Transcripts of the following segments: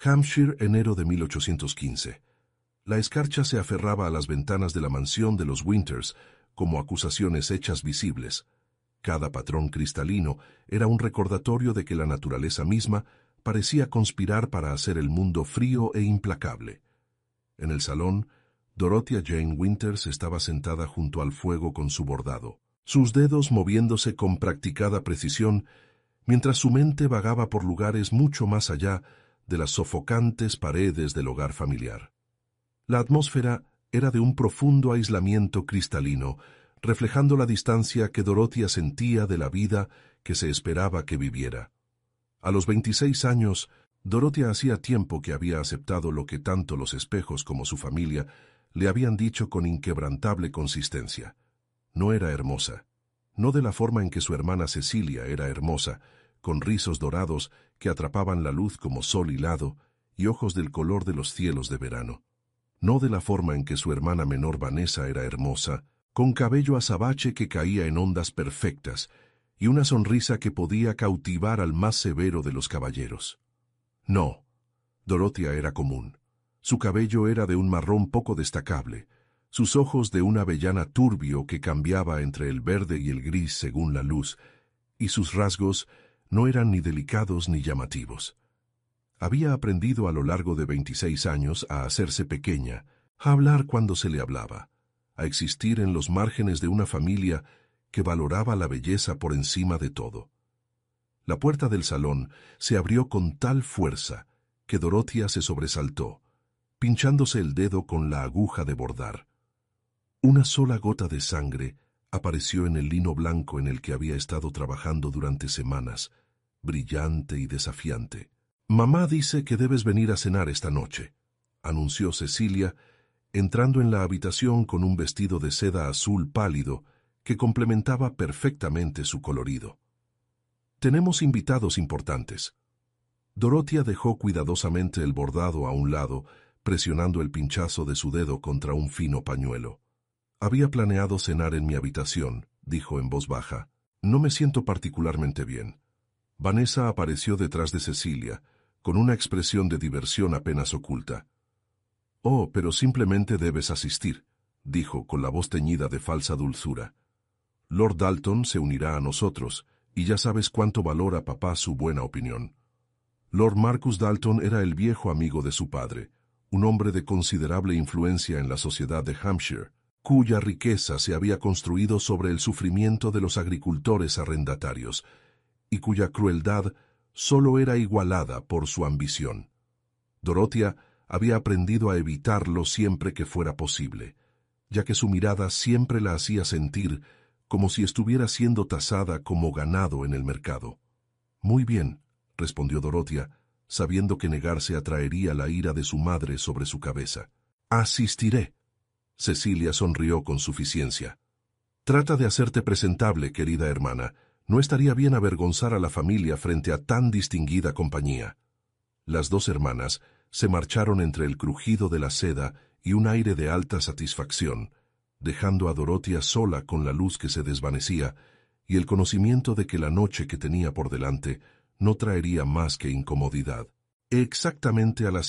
Hampshire, enero de 1815. La escarcha se aferraba a las ventanas de la mansión de los Winters como acusaciones hechas visibles. Cada patrón cristalino era un recordatorio de que la naturaleza misma parecía conspirar para hacer el mundo frío e implacable. En el salón, Dorothea Jane Winters estaba sentada junto al fuego con su bordado, sus dedos moviéndose con practicada precisión, mientras su mente vagaba por lugares mucho más allá de las sofocantes paredes del hogar familiar. La atmósfera era de un profundo aislamiento cristalino, reflejando la distancia que Dorothea sentía de la vida que se esperaba que viviera. A los 26 años, Dorothea hacía tiempo que había aceptado lo que tanto los espejos como su familia le habían dicho con inquebrantable consistencia. No era hermosa, no de la forma en que su hermana Cecilia era hermosa, con rizos dorados que atrapaban la luz como sol hilado y ojos del color de los cielos de verano. No de la forma en que su hermana menor Vanessa era hermosa, con cabello azabache que caía en ondas perfectas y una sonrisa que podía cautivar al más severo de los caballeros. No, Dorothea era común. Su cabello era de un marrón poco destacable, sus ojos de un avellana turbio que cambiaba entre el verde y el gris según la luz, y sus rasgos no eran ni delicados ni llamativos. Había aprendido a lo largo de 26 años a hacerse pequeña, a hablar cuando se le hablaba, a existir en los márgenes de una familia que valoraba la belleza por encima de todo. La puerta del salón se abrió con tal fuerza que Dorothea se sobresaltó, pinchándose el dedo con la aguja de bordar. Una sola gota de sangre apareció en el lino blanco en el que había estado trabajando durante semanas, brillante y desafiante. «Mamá dice que debes venir a cenar esta noche», anunció Cecilia, entrando en la habitación con un vestido de seda azul pálido que complementaba perfectamente su colorido. «Tenemos invitados importantes». Dorothea dejó cuidadosamente el bordado a un lado, presionando el pinchazo de su dedo contra un fino pañuelo. «Había planeado cenar en mi habitación», dijo en voz baja. «No me siento particularmente bien». Vanessa apareció detrás de Cecilia, con una expresión de diversión apenas oculta. «Oh, pero simplemente debes asistir», dijo con la voz teñida de falsa dulzura. «Lord Dalton se unirá a nosotros, y ya sabes cuánto valora papá su buena opinión». Lord Marcus Dalton era el viejo amigo de su padre, un hombre de considerable influencia en la sociedad de Hampshire, cuya riqueza se había construido sobre el sufrimiento de los agricultores arrendatarios, y cuya crueldad solo era igualada por su ambición. Dorothea había aprendido a evitarlo siempre que fuera posible, ya que su mirada siempre la hacía sentir como si estuviera siendo tasada como ganado en el mercado. «Muy bien», respondió Dorothea, sabiendo que negarse atraería la ira de su madre sobre su cabeza. «Asistiré». Cecilia sonrió con suficiencia. «Trata de hacerte presentable, querida hermana. No estaría bien avergonzar a la familia frente a tan distinguida compañía». Las dos hermanas se marcharon entre el crujido de la seda y un aire de alta satisfacción, dejando a Dorothea sola con la luz que se desvanecía y el conocimiento de que la noche que tenía por delante no traería más que incomodidad. Exactamente a las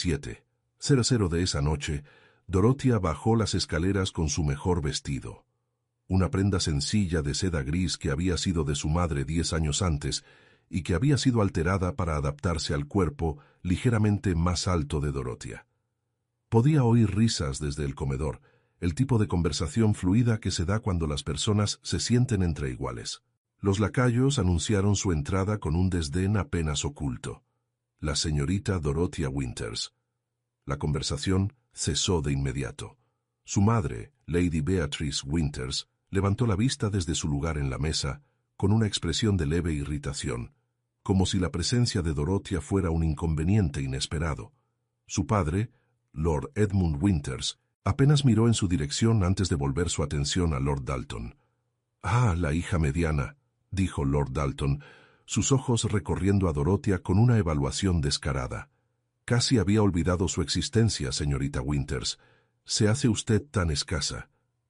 7:00 de esa noche, Dorothea bajó las escaleras con su mejor vestido. Una prenda sencilla de seda gris que había sido de su madre 10 años antes y que había sido alterada para adaptarse al cuerpo ligeramente más alto de Dorothea. Podía oír risas desde el comedor, el tipo de conversación fluida que se da cuando las personas se sienten entre iguales. Los lacayos anunciaron su entrada con un desdén apenas oculto. La señorita Dorothea Winters. La conversación cesó de inmediato. Su madre, Lady Beatrice Winters, levantó la vista desde su lugar en la mesa, con una expresión de leve irritación, como si la presencia de Dorothea fuera un inconveniente inesperado. Su padre, Lord Edmund Winters, apenas miró en su dirección antes de volver su atención a Lord Dalton. «Ah, la hija mediana», dijo Lord Dalton, sus ojos recorriendo a Dorothea con una evaluación descarada. «Casi había olvidado su existencia, señorita Winters. Se hace usted tan escasa».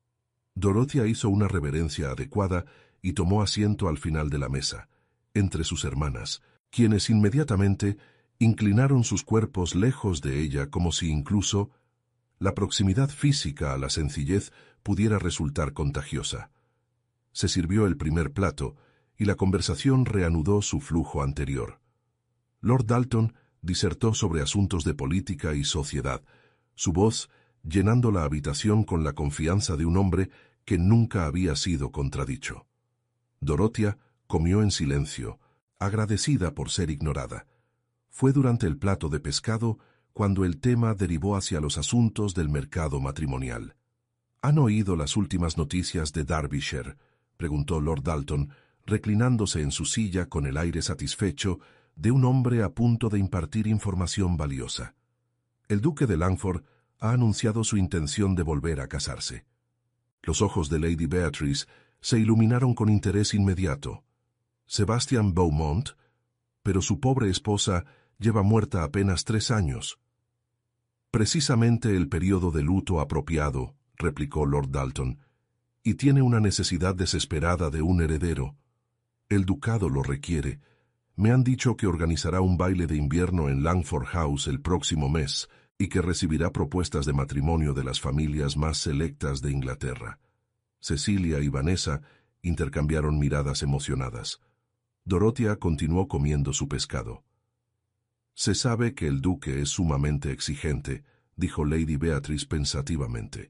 Dorothea hizo una reverencia adecuada y tomó asiento al final de la mesa, entre sus hermanas, quienes inmediatamente inclinaron sus cuerpos lejos de ella como si incluso la proximidad física a la sencillez pudiera resultar contagiosa. Se sirvió el primer plato y la conversación reanudó su flujo anterior. Lord Dalton disertó sobre asuntos de política y sociedad, su voz llenando la habitación con la confianza de un hombre que nunca había sido contradicho. Dorothea comió en silencio, agradecida por ser ignorada. Fue durante el plato de pescado cuando el tema derivó hacia los asuntos del mercado matrimonial. ¿Han oído las últimas noticias de Derbyshire?, preguntó Lord Dalton, reclinándose en su silla con el aire satisfecho de un hombre a punto de impartir información valiosa. El duque de Langford ha anunciado su intención de volver a casarse. Los ojos de Lady Beatrice se iluminaron con interés inmediato. Sebastian Beaumont, pero su pobre esposa lleva muerta apenas 3 años. Precisamente el periodo de luto apropiado, replicó Lord Dalton, y tiene una necesidad desesperada de un heredero. El ducado lo requiere. Me han dicho que organizará un baile de invierno en Langford House el próximo mes y que recibirá propuestas de matrimonio de las familias más selectas de Inglaterra. Cecilia y Vanessa intercambiaron miradas emocionadas. Dorothea continuó comiendo su pescado. Se sabe que el duque es sumamente exigente, dijo Lady Beatrice pensativamente.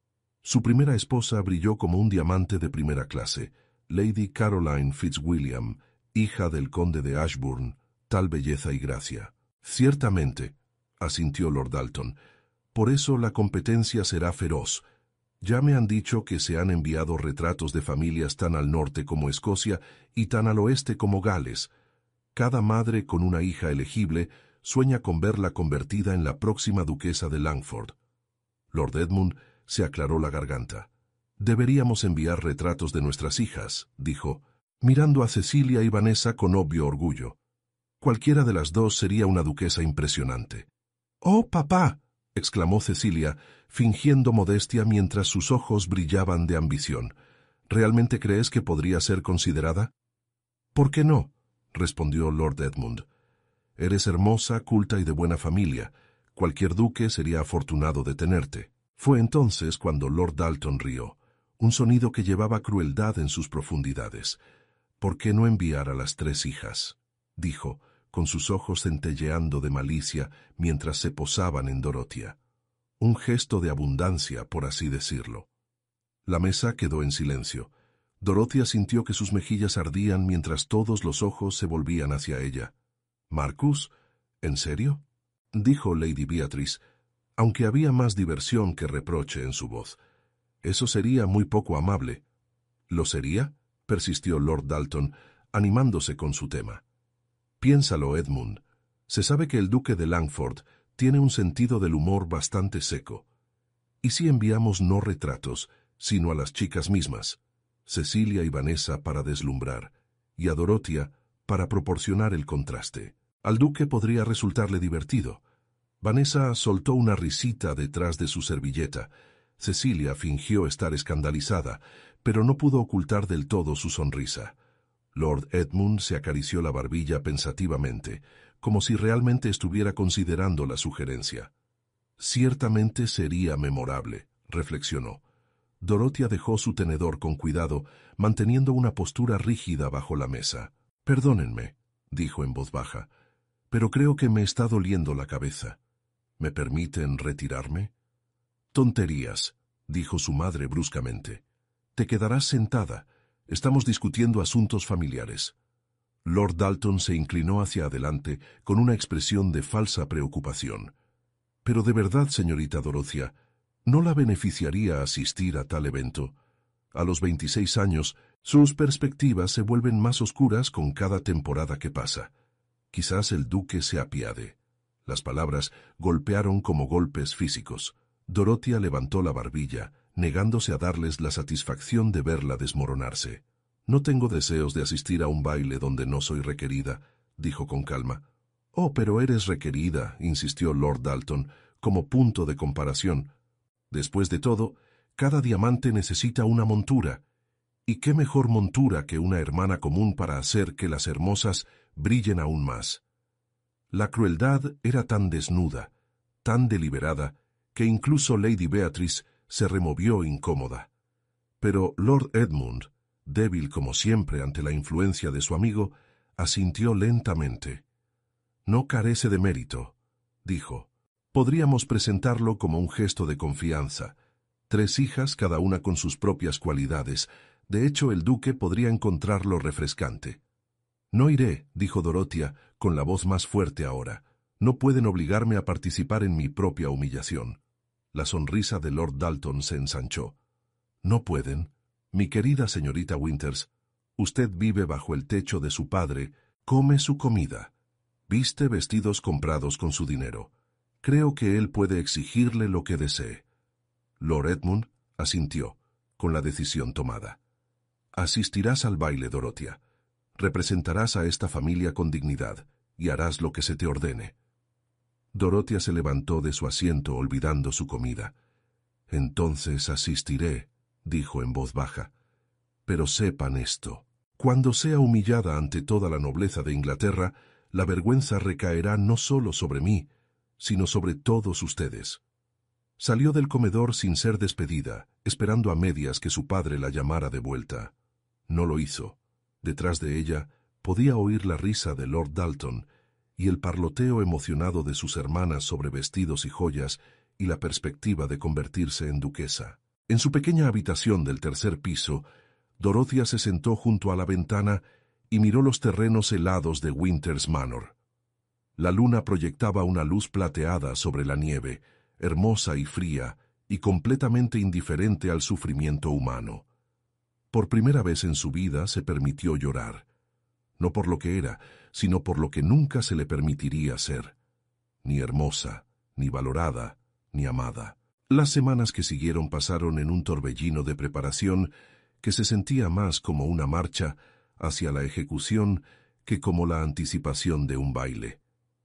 Su primera esposa brilló como un diamante de primera clase, Lady Caroline Fitzwilliam, hija del conde de Ashbourne, tal belleza y gracia. Ciertamente, asintió Lord Dalton, por eso la competencia será feroz. Ya me han dicho que se han enviado retratos de familias tan al norte como Escocia y tan al oeste como Gales. Cada madre con una hija elegible sueña con verla convertida en la próxima duquesa de Langford. Lord Edmund se aclaró la garganta. Deberíamos enviar retratos de nuestras hijas, dijo, mirando a Cecilia y Vanessa con obvio orgullo. Cualquiera de las dos sería una duquesa impresionante. «¡Oh, papá!», exclamó Cecilia, fingiendo modestia mientras sus ojos brillaban de ambición. «¿Realmente crees que podría ser considerada?» «¿Por qué no?», respondió Lord Edmund. «Eres hermosa, culta y de buena familia. Cualquier duque sería afortunado de tenerte». Fue entonces cuando Lord Dalton rió, un sonido que llevaba crueldad en sus profundidades. «¿Por qué no enviar a las 3 hijas?», dijo, con sus ojos centelleando de malicia mientras se posaban en Dorothea. Un gesto de abundancia, por así decirlo. La mesa quedó en silencio. Dorothea sintió que sus mejillas ardían mientras todos los ojos se volvían hacia ella. «¿Marcus? ¿En serio?», dijo Lady Beatrice, aunque había más diversión que reproche en su voz. «Eso sería muy poco amable». «¿Lo sería?», persistió Lord Dalton, animándose con su tema. «Piénsalo, Edmund. Se sabe que el duque de Langford tiene un sentido del humor bastante seco. ¿Y si enviamos no retratos, sino a las chicas mismas? Cecilia y Vanessa para deslumbrar, y a Dorothea para proporcionar el contraste. Al duque podría resultarle divertido». Vanessa soltó una risita detrás de su servilleta. Cecilia fingió estar escandalizada, pero no pudo ocultar del todo su sonrisa. Lord Edmund se acarició la barbilla pensativamente, como si realmente estuviera considerando la sugerencia. «Ciertamente sería memorable», reflexionó. Dorothea dejó su tenedor con cuidado, manteniendo una postura rígida bajo la mesa. «Perdónenme», dijo en voz baja, «pero creo que me está doliendo la cabeza. ¿Me permiten retirarme?» «Tonterías», dijo su madre bruscamente. «Te quedarás sentada. Estamos discutiendo asuntos familiares». Lord Dalton se inclinó hacia adelante con una expresión de falsa preocupación. «Pero de verdad, señorita Dorothea, ¿no la beneficiaría asistir a tal evento? A los 26 años, sus perspectivas se vuelven más oscuras con cada temporada que pasa. Quizás el duque se apiade». Las palabras golpearon como golpes físicos. Dorothea levantó la barbilla, negándose a darles la satisfacción de verla desmoronarse. «No tengo deseos de asistir a un baile donde no soy requerida», dijo con calma. «Oh, pero eres requerida», insistió Lord Dalton, como punto de comparación. «Después de todo, cada diamante necesita una montura. ¿Y qué mejor montura que una hermana común para hacer que las hermosas brillen aún más?» La crueldad era tan desnuda, tan deliberada, que incluso Lady Beatrice se removió incómoda. Pero Lord Edmund, débil como siempre ante la influencia de su amigo, asintió lentamente. «No carece de mérito», dijo. «Podríamos presentarlo como un gesto de confianza. 3 hijas, cada una con sus propias cualidades. De hecho, el duque podría encontrarlo refrescante». «No iré», dijo Dorothea, con la voz más fuerte ahora. «No pueden obligarme a participar en mi propia humillación». La sonrisa de Lord Dalton se ensanchó. «No pueden. Mi querida señorita Winters, usted vive bajo el techo de su padre, come su comida, viste vestidos comprados con su dinero. Creo que él puede exigirle lo que desee». Lord Edmund asintió, con la decisión tomada. «Asistirás al baile, Dorothea. Representarás a esta familia con dignidad, y harás lo que se te ordene». Dorothea se levantó de su asiento olvidando su comida. «Entonces asistiré», dijo en voz baja. «Pero sepan esto. Cuando sea humillada ante toda la nobleza de Inglaterra, la vergüenza recaerá no solo sobre mí, sino sobre todos ustedes». Salió del comedor sin ser despedida, esperando a medias que su padre la llamara de vuelta. No lo hizo. Detrás de ella podía oír la risa de Lord Dalton y el parloteo emocionado de sus hermanas sobre vestidos y joyas y la perspectiva de convertirse en duquesa. En su pequeña habitación del 3er piso, Dorothea se sentó junto a la ventana y miró los terrenos helados de Winters Manor. La luna proyectaba una luz plateada sobre la nieve, hermosa y fría, y completamente indiferente al sufrimiento humano. Por primera vez en su vida se permitió llorar, no por lo que era, sino por lo que nunca se le permitiría ser. Ni hermosa, ni valorada, ni amada. Las semanas que siguieron pasaron en un torbellino de preparación que se sentía más como una marcha hacia la ejecución que como la anticipación de un baile.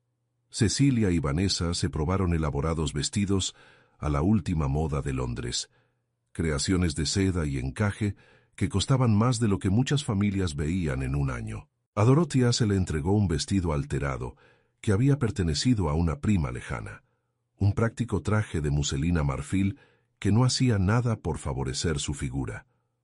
Cecilia y Vanessa se probaron elaborados vestidos a la última moda de Londres, creaciones de seda y encaje que costaban más de lo que muchas familias veían en un año. A Dorothea se le entregó un vestido alterado que había pertenecido a una prima lejana, un práctico traje de muselina marfil que no hacía nada por favorecer su figura.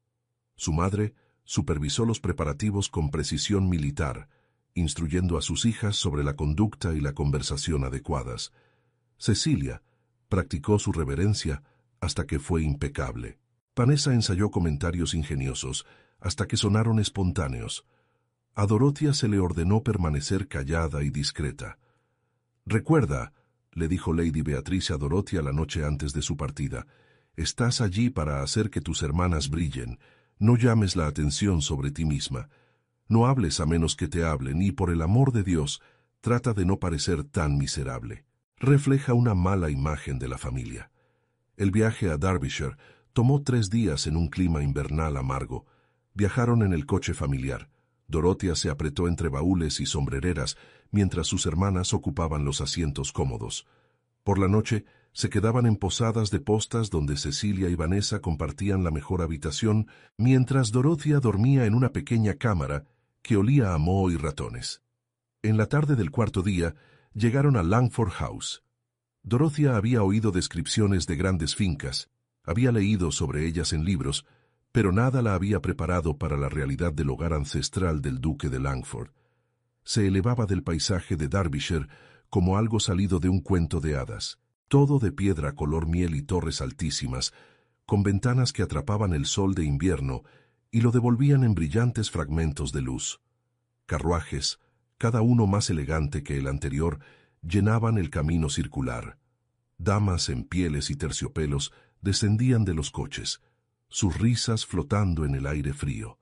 Su madre supervisó los preparativos con precisión militar, instruyendo a sus hijas sobre la conducta y la conversación adecuadas. Cecilia practicó su reverencia hasta que fue impecable. Vanessa ensayó comentarios ingeniosos hasta que sonaron espontáneos. A Dorothea se le ordenó permanecer callada y discreta. «Recuerda», le dijo Lady Beatrice a Dorothea la noche antes de su partida, «estás allí para hacer que tus hermanas brillen. No llames la atención sobre ti misma. No hables a menos que te hablen y, por el amor de Dios, trata de no parecer tan miserable. Refleja una mala imagen de la familia». El viaje a Derbyshire tomó 3 días en un clima invernal amargo. Viajaron en el coche familiar. Dorothea se apretó entre baúles y sombrereras, mientras sus hermanas ocupaban los asientos cómodos. Por la noche, se quedaban en posadas de postas donde Cecilia y Vanessa compartían la mejor habitación, mientras Dorothea dormía en una pequeña cámara que olía a moho y ratones. En la tarde del 4.º día, llegaron a Langford House. Dorothea había oído descripciones de grandes fincas, había leído sobre ellas en libros, pero nada la había preparado para la realidad del hogar ancestral del duque de Langford. Se elevaba del paisaje de Derbyshire como algo salido de un cuento de hadas, todo de piedra color miel y torres altísimas, con ventanas que atrapaban el sol de invierno y lo devolvían en brillantes fragmentos de luz. Carruajes, cada uno más elegante que el anterior, llenaban el camino circular. Damas en pieles y terciopelos descendían de los coches, sus risas flotando en el aire frío.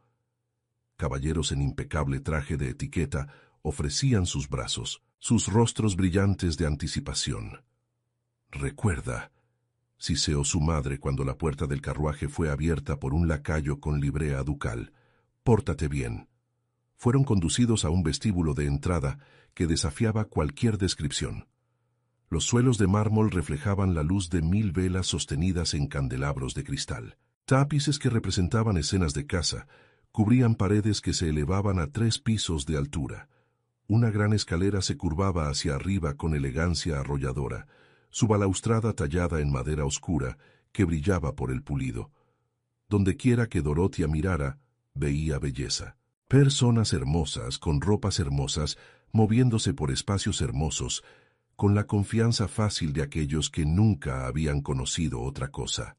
Caballeros en impecable traje de etiqueta ofrecían sus brazos, sus rostros brillantes de anticipación. «Recuerda», siseó su madre cuando la puerta del carruaje fue abierta por un lacayo con librea ducal, «pórtate bien». Fueron conducidos a un vestíbulo de entrada que desafiaba cualquier descripción. Los suelos de mármol reflejaban la luz de 1000 velas sostenidas en candelabros de cristal. Tapices que representaban escenas de caza cubrían paredes que se elevaban a 3 pisos de altura. Una gran escalera se curvaba hacia arriba con elegancia arrolladora, su balaustrada tallada en madera oscura que brillaba por el pulido. Dondequiera que Dorothea mirara, veía belleza. Personas hermosas, con ropas hermosas, moviéndose por espacios hermosos, con la confianza fácil de aquellos que nunca habían conocido otra cosa.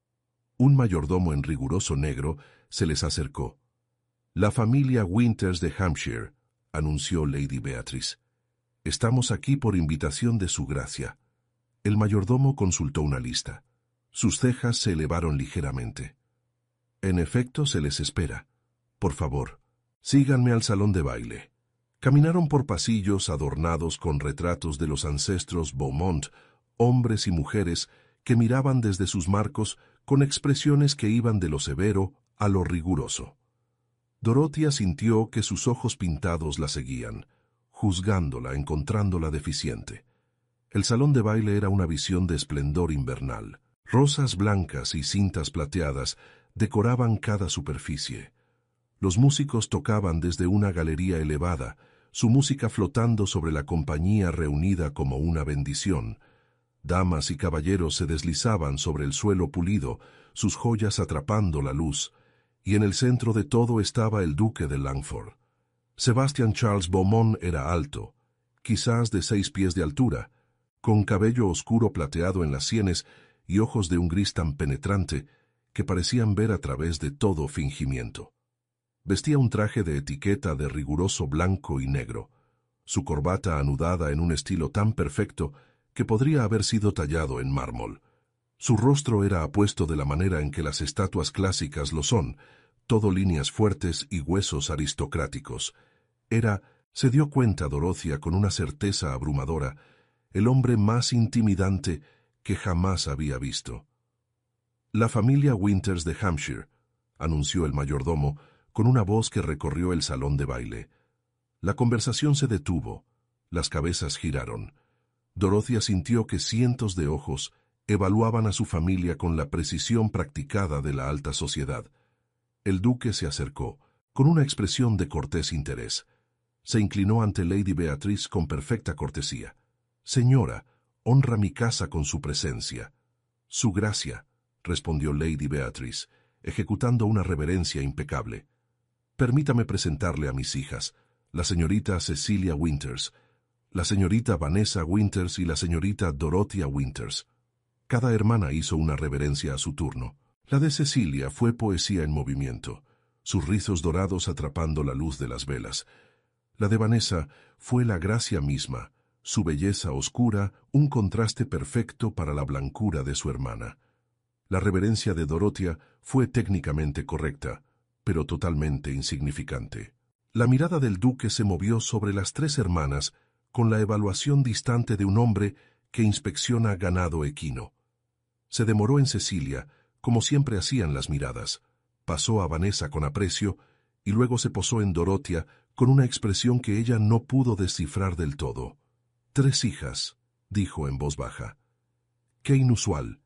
Un mayordomo en riguroso negro se les acercó. «La familia Winters de Hampshire», anunció Lady Beatrice. «Estamos aquí por invitación de su gracia». El mayordomo consultó una lista. Sus cejas se elevaron ligeramente. «En efecto, se les espera. Por favor, síganme al salón de baile». Caminaron por pasillos adornados con retratos de los ancestros Beaumont, hombres y mujeres que miraban desde sus marcos con expresiones que iban de lo severo a lo riguroso. Dorothea sintió que sus ojos pintados la seguían, juzgándola, encontrándola deficiente. El salón de baile era una visión de esplendor invernal. Rosas blancas y cintas plateadas decoraban cada superficie. Los músicos tocaban desde una galería elevada, su música flotando sobre la compañía reunida como una bendición. Damas y caballeros se deslizaban sobre el suelo pulido, sus joyas atrapando la luz, y en el centro de todo estaba el duque de Langford. Sebastian Charles Beaumont era alto, quizás de 6 pies de altura, con cabello oscuro plateado en las sienes y ojos de un gris tan penetrante que parecían ver a través de todo fingimiento. Vestía un traje de etiqueta de riguroso blanco y negro, su corbata anudada en un estilo tan perfecto que podría haber sido tallado en mármol. Su rostro era apuesto de la manera en que las estatuas clásicas lo son, todo líneas fuertes y huesos aristocráticos. Era, se dio cuenta Dorothea con una certeza abrumadora, el hombre más intimidante que jamás había visto. «La familia Winters de Hampshire», anunció el mayordomo, con una voz que recorrió el salón de baile. La conversación se detuvo, las cabezas giraron. Dorothea sintió que cientos de ojos evaluaban a su familia con la precisión practicada de la alta sociedad. El duque se acercó, con una expresión de cortés interés. Se inclinó ante Lady Beatrice con perfecta cortesía. «Señora, honra mi casa con su presencia». «Su gracia», respondió Lady Beatrice, ejecutando una reverencia impecable. «Permítame presentarle a mis hijas, la señorita Cecilia Winters, la señorita Vanessa Winters y la señorita Dorothea Winters». Cada hermana hizo una reverencia a su turno. La de Cecilia fue poesía en movimiento, sus rizos dorados atrapando la luz de las velas. La de Vanessa fue la gracia misma, su belleza oscura, un contraste perfecto para la blancura de su hermana. La reverencia de Dorothea fue técnicamente correcta, pero totalmente insignificante. La mirada del duque se movió sobre las 3 hermanas con la evaluación distante de un hombre que inspecciona ganado equino. Se demoró en Cecilia, como siempre hacían las miradas, pasó a Vanessa con aprecio y luego se posó en Dorothea con una expresión que ella no pudo descifrar del todo. «3 hijas», dijo en voz baja. «Qué inusual».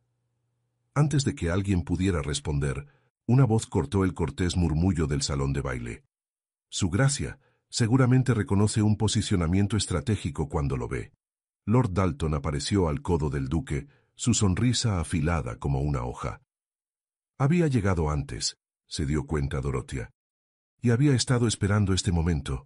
Antes de que alguien pudiera responder, una voz cortó el cortés murmullo del salón de baile. «Su gracia seguramente reconoce un posicionamiento estratégico cuando lo ve». Lord Dalton apareció al codo del duque, su sonrisa afilada como una hoja. Había llegado antes, se dio cuenta Dorothea, y había estado esperando este momento.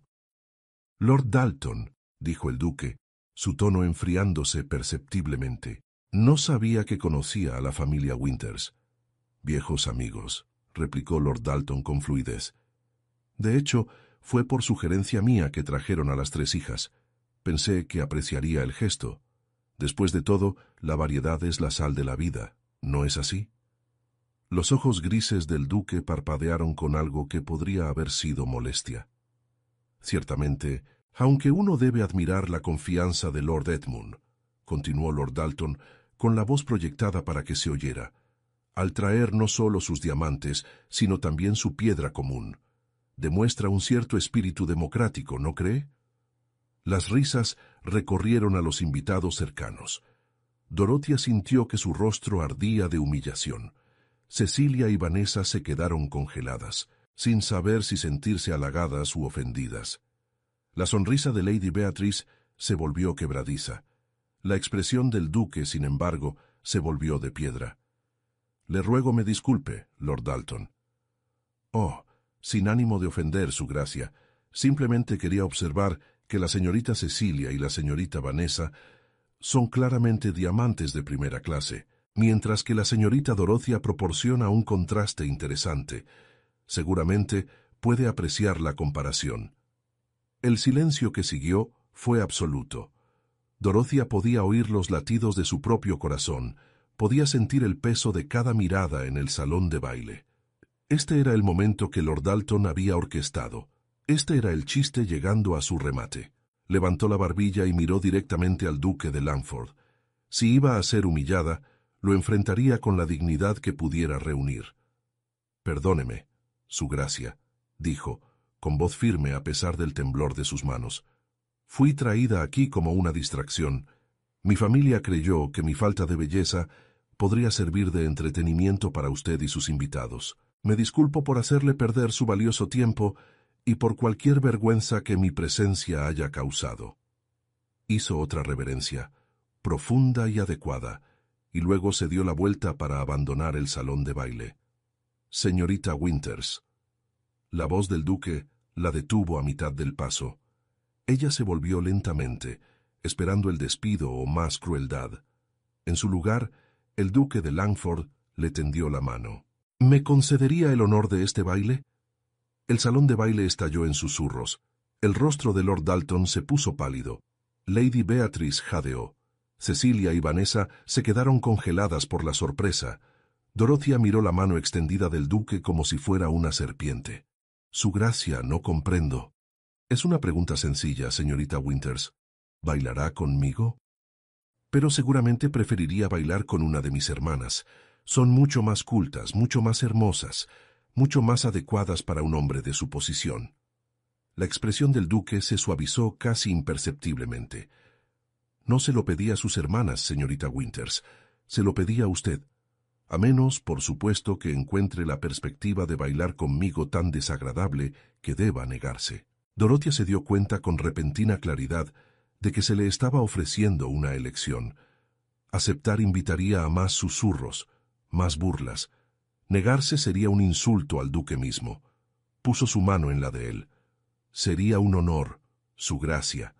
«Lord Dalton», dijo el duque, su tono enfriándose perceptiblemente. «No sabía que conocía a la familia Winters». «Viejos amigos», replicó Lord Dalton con fluidez. «De hecho, fue por sugerencia mía que trajeron a las 3 hijas. Pensé que apreciaría el gesto. Después de todo, la variedad es la sal de la vida, ¿no es así?» Los ojos grises del duque parpadearon con algo que podría haber sido molestia. «Ciertamente, aunque uno debe admirar la confianza de Lord Edmund», continuó Lord Dalton, con la voz proyectada para que se oyera, «al traer no solo sus diamantes, sino también su piedra común. Demuestra un cierto espíritu democrático, ¿no cree?» Las risas recorrieron a los invitados cercanos. Dorothea sintió que su rostro ardía de humillación. Cecilia y Vanessa se quedaron congeladas, sin saber si sentirse halagadas u ofendidas. La sonrisa de Lady Beatrice se volvió quebradiza. La expresión del duque, sin embargo, se volvió de piedra. «Le ruego me disculpe, Lord Dalton». «Oh, sin ánimo de ofender, su gracia. Simplemente quería observar que la señorita Cecilia y la señorita Vanessa son claramente diamantes de primera clase, mientras que la señorita Dorothea proporciona un contraste interesante. Seguramente puede apreciar la comparación». El silencio que siguió fue absoluto. Dorothea podía oír los latidos de su propio corazón, podía sentir el peso de cada mirada en el salón de baile. Este era el momento que Lord Dalton había orquestado. Este era el chiste llegando a su remate. Levantó la barbilla y miró directamente al duque de Langford. Si iba a ser humillada, lo enfrentaría con la dignidad que pudiera reunir. «Perdóneme, su gracia», dijo, con voz firme a pesar del temblor de sus manos. «Fui traída aquí como una distracción. Mi familia creyó que mi falta de belleza podría servir de entretenimiento para usted y sus invitados. Me disculpo por hacerle perder su valioso tiempo y por cualquier vergüenza que mi presencia haya causado». Hizo otra reverencia, profunda y adecuada, y luego se dio la vuelta para abandonar el salón de baile. «Señorita Winters». La voz del duque la detuvo a mitad del paso. Ella se volvió lentamente, esperando el despido o más crueldad. En su lugar, el duque de Langford le tendió la mano. «¿Me concedería el honor de este baile?» El salón de baile estalló en susurros. El rostro de Lord Dalton se puso pálido. Lady Beatrice jadeó. Cecilia y Vanessa se quedaron congeladas por la sorpresa. Dorothea miró la mano extendida del duque como si fuera una serpiente. «Su gracia, no comprendo». «Es una pregunta sencilla, señorita Winters. ¿Bailará conmigo?» «Pero seguramente preferiría bailar con una de mis hermanas. Son mucho más cultas, mucho más hermosas, mucho más adecuadas para un hombre de su posición». La expresión del duque se suavizó casi imperceptiblemente. «No se lo pedí a sus hermanas, señorita Winters. Se lo pedí a usted. A menos, por supuesto, que encuentre la perspectiva de bailar conmigo tan desagradable que deba negarse». Dorothea se dio cuenta con repentina claridad de que se le estaba ofreciendo una elección. Aceptar invitaría a más susurros, más burlas. Negarse sería un insulto al duque mismo. Puso su mano en la de él. Sería un honor, su gracia.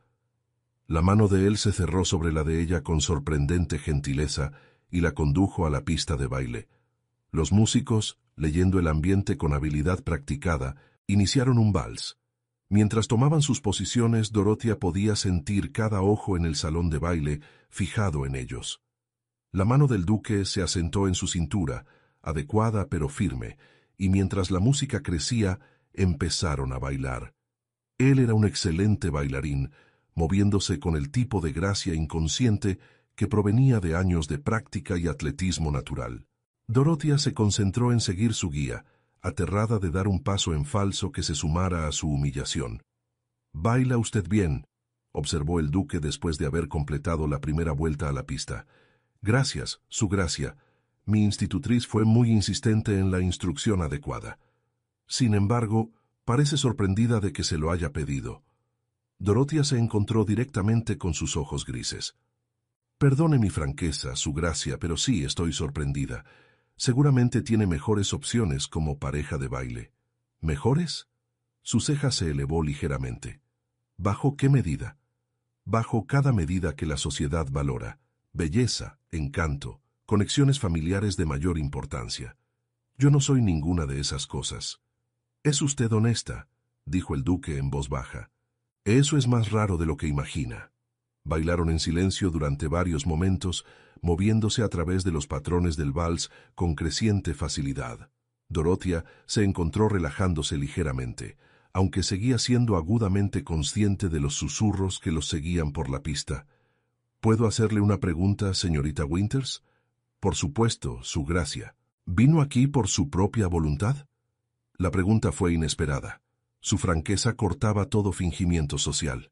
La mano de él se cerró sobre la de ella con sorprendente gentileza y la condujo a la pista de baile. Los músicos, leyendo el ambiente con habilidad practicada, iniciaron un vals. Mientras tomaban sus posiciones, Dorothea podía sentir cada ojo en el salón de baile fijado en ellos. La mano del duque se asentó en su cintura, adecuada pero firme, y mientras la música crecía, empezaron a bailar. Él era un excelente bailarín, moviéndose con el tipo de gracia inconsciente que provenía de años de práctica y atletismo natural. Dorothea se concentró en seguir su guía, aterrada de dar un paso en falso que se sumara a su humillación. «Baila usted bien», observó el duque después de haber completado la primera vuelta a la pista. «Gracias, su gracia. Mi institutriz fue muy insistente en la instrucción adecuada. Sin embargo, parece sorprendida de que se lo haya pedido». Dorothea se encontró directamente con sus ojos grises. «Perdone mi franqueza, su gracia, pero sí estoy sorprendida. Seguramente tiene mejores opciones como pareja de baile». «¿Mejores?». Su ceja se elevó ligeramente. «¿Bajo qué medida?». «Bajo cada medida que la sociedad valora. Belleza, encanto, conexiones familiares de mayor importancia. Yo no soy ninguna de esas cosas». «Es usted honesta», dijo el duque en voz baja. «Eso es más raro de lo que imagina». Bailaron en silencio durante varios momentos, moviéndose a través de los patrones del vals con creciente facilidad. Dorothea se encontró relajándose ligeramente, aunque seguía siendo agudamente consciente de los susurros que los seguían por la pista. «¿Puedo hacerle una pregunta, señorita Winters?». «Por supuesto, su gracia». «¿Vino aquí por su propia voluntad?». La pregunta fue inesperada. Su franqueza cortaba todo fingimiento social.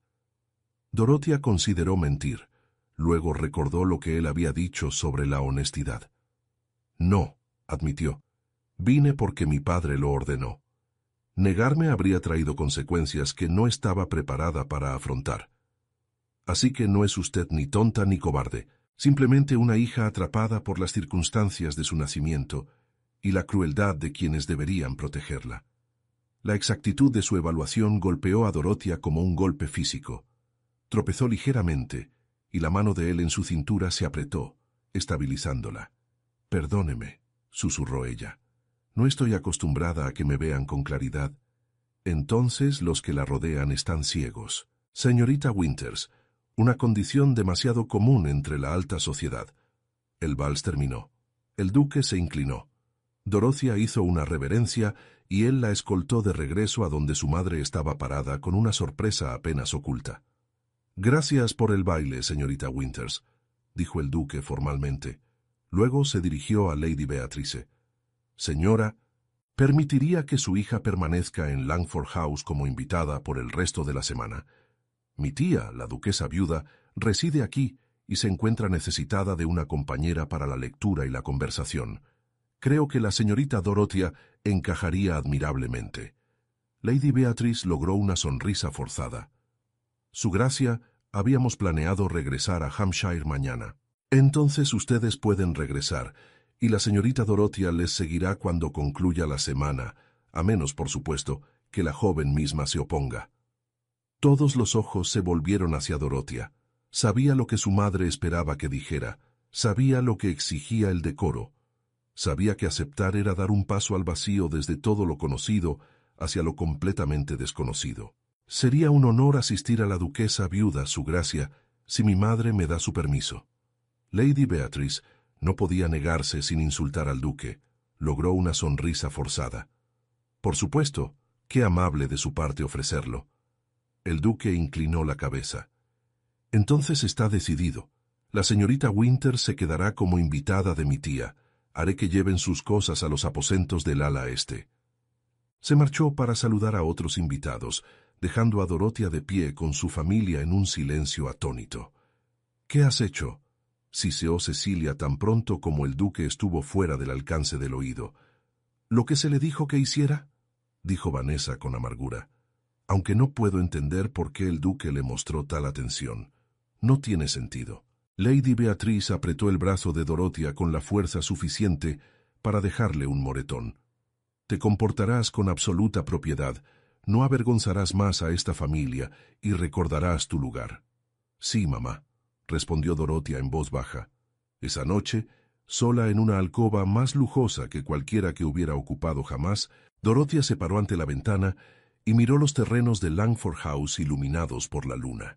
Dorothea consideró mentir. Luego recordó lo que él había dicho sobre la honestidad. «No», admitió. «Vine porque mi padre lo ordenó». Negarme habría traído consecuencias que no estaba preparada para afrontar. Así que no es usted ni tonta ni cobarde, simplemente una hija atrapada por las circunstancias de su nacimiento y la crueldad de quienes deberían protegerla. La exactitud de su evaluación golpeó a Dorothea como un golpe físico. Tropezó ligeramente, y la mano de él en su cintura se apretó, estabilizándola. «Perdóneme», susurró ella. «No estoy acostumbrada a que me vean con claridad». «Entonces los que la rodean están ciegos. Señorita Winters, una condición demasiado común entre la alta sociedad». El vals terminó. El duque se inclinó. Dorothea hizo una reverencia y él la escoltó de regreso a donde su madre estaba parada con una sorpresa apenas oculta. «Gracias por el baile, señorita Winters», dijo el duque formalmente. Luego se dirigió a Lady Beatrice. «Señora, ¿permitiría que su hija permanezca en Langford House como invitada por el resto de la semana? Mi tía, la duquesa viuda, reside aquí y se encuentra necesitada de una compañera para la lectura y la conversación. Creo que la señorita Dorothea encajaría admirablemente». Lady Beatrice logró una sonrisa forzada. «Su gracia, habíamos planeado regresar a Hampshire mañana. Entonces ustedes pueden regresar, y la señorita Dorothea les seguirá cuando concluya la semana, a menos, por supuesto, que la joven misma se oponga». Todos los ojos se volvieron hacia Dorothea. Sabía lo que su madre esperaba que dijera, sabía lo que exigía el decoro. Sabía que aceptar era dar un paso al vacío desde todo lo conocido hacia lo completamente desconocido. «Sería un honor asistir a la duquesa viuda, su gracia, si mi madre me da su permiso». Lady Beatrice no podía negarse sin insultar al duque. Logró una sonrisa forzada. «Por supuesto, qué amable de su parte ofrecerlo». El duque inclinó la cabeza. «Entonces está decidido. La señorita Winters se quedará como invitada de mi tía. Haré que lleven sus cosas a los aposentos del ala este». Se marchó para saludar a otros invitados, dejando a Dorothea de pie con su familia en un silencio atónito. «¿Qué has hecho?», siseó Cecilia tan pronto como el duque estuvo fuera del alcance del oído. «¿Lo que se le dijo que hiciera?», dijo Vanessa con amargura. «Aunque no puedo entender por qué el duque le mostró tal atención. No tiene sentido». Lady Beatrice apretó el brazo de Dorothea con la fuerza suficiente para dejarle un moretón. «Te comportarás con absoluta propiedad, no avergonzarás más a esta familia y recordarás tu lugar». «Sí, mamá», respondió Dorothea en voz baja. Esa noche, sola en una alcoba más lujosa que cualquiera que hubiera ocupado jamás, Dorothea se paró ante la ventana y miró los terrenos de Langford House iluminados por la luna.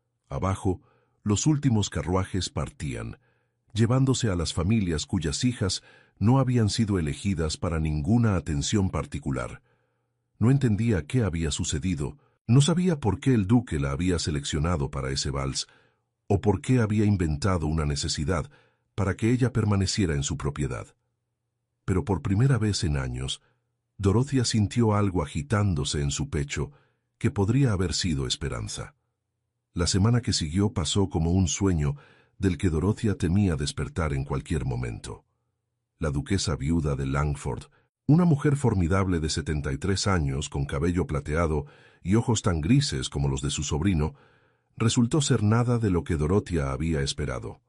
Abajo, los últimos carruajes partían, llevándose a las familias cuyas hijas no habían sido elegidas para ninguna atención particular. No entendía qué había sucedido, no sabía por qué el duque la había seleccionado para ese vals, o por qué había inventado una necesidad para que ella permaneciera en su propiedad. Pero por primera vez en años, Dorothea sintió algo agitándose en su pecho que podría haber sido esperanza. La semana que siguió pasó como un sueño del que Dorothea temía despertar en cualquier momento. La duquesa viuda de Langford, una mujer formidable de 73 años con cabello plateado y ojos tan grises como los de su sobrino, resultó ser nada de lo que Dorothea había esperado.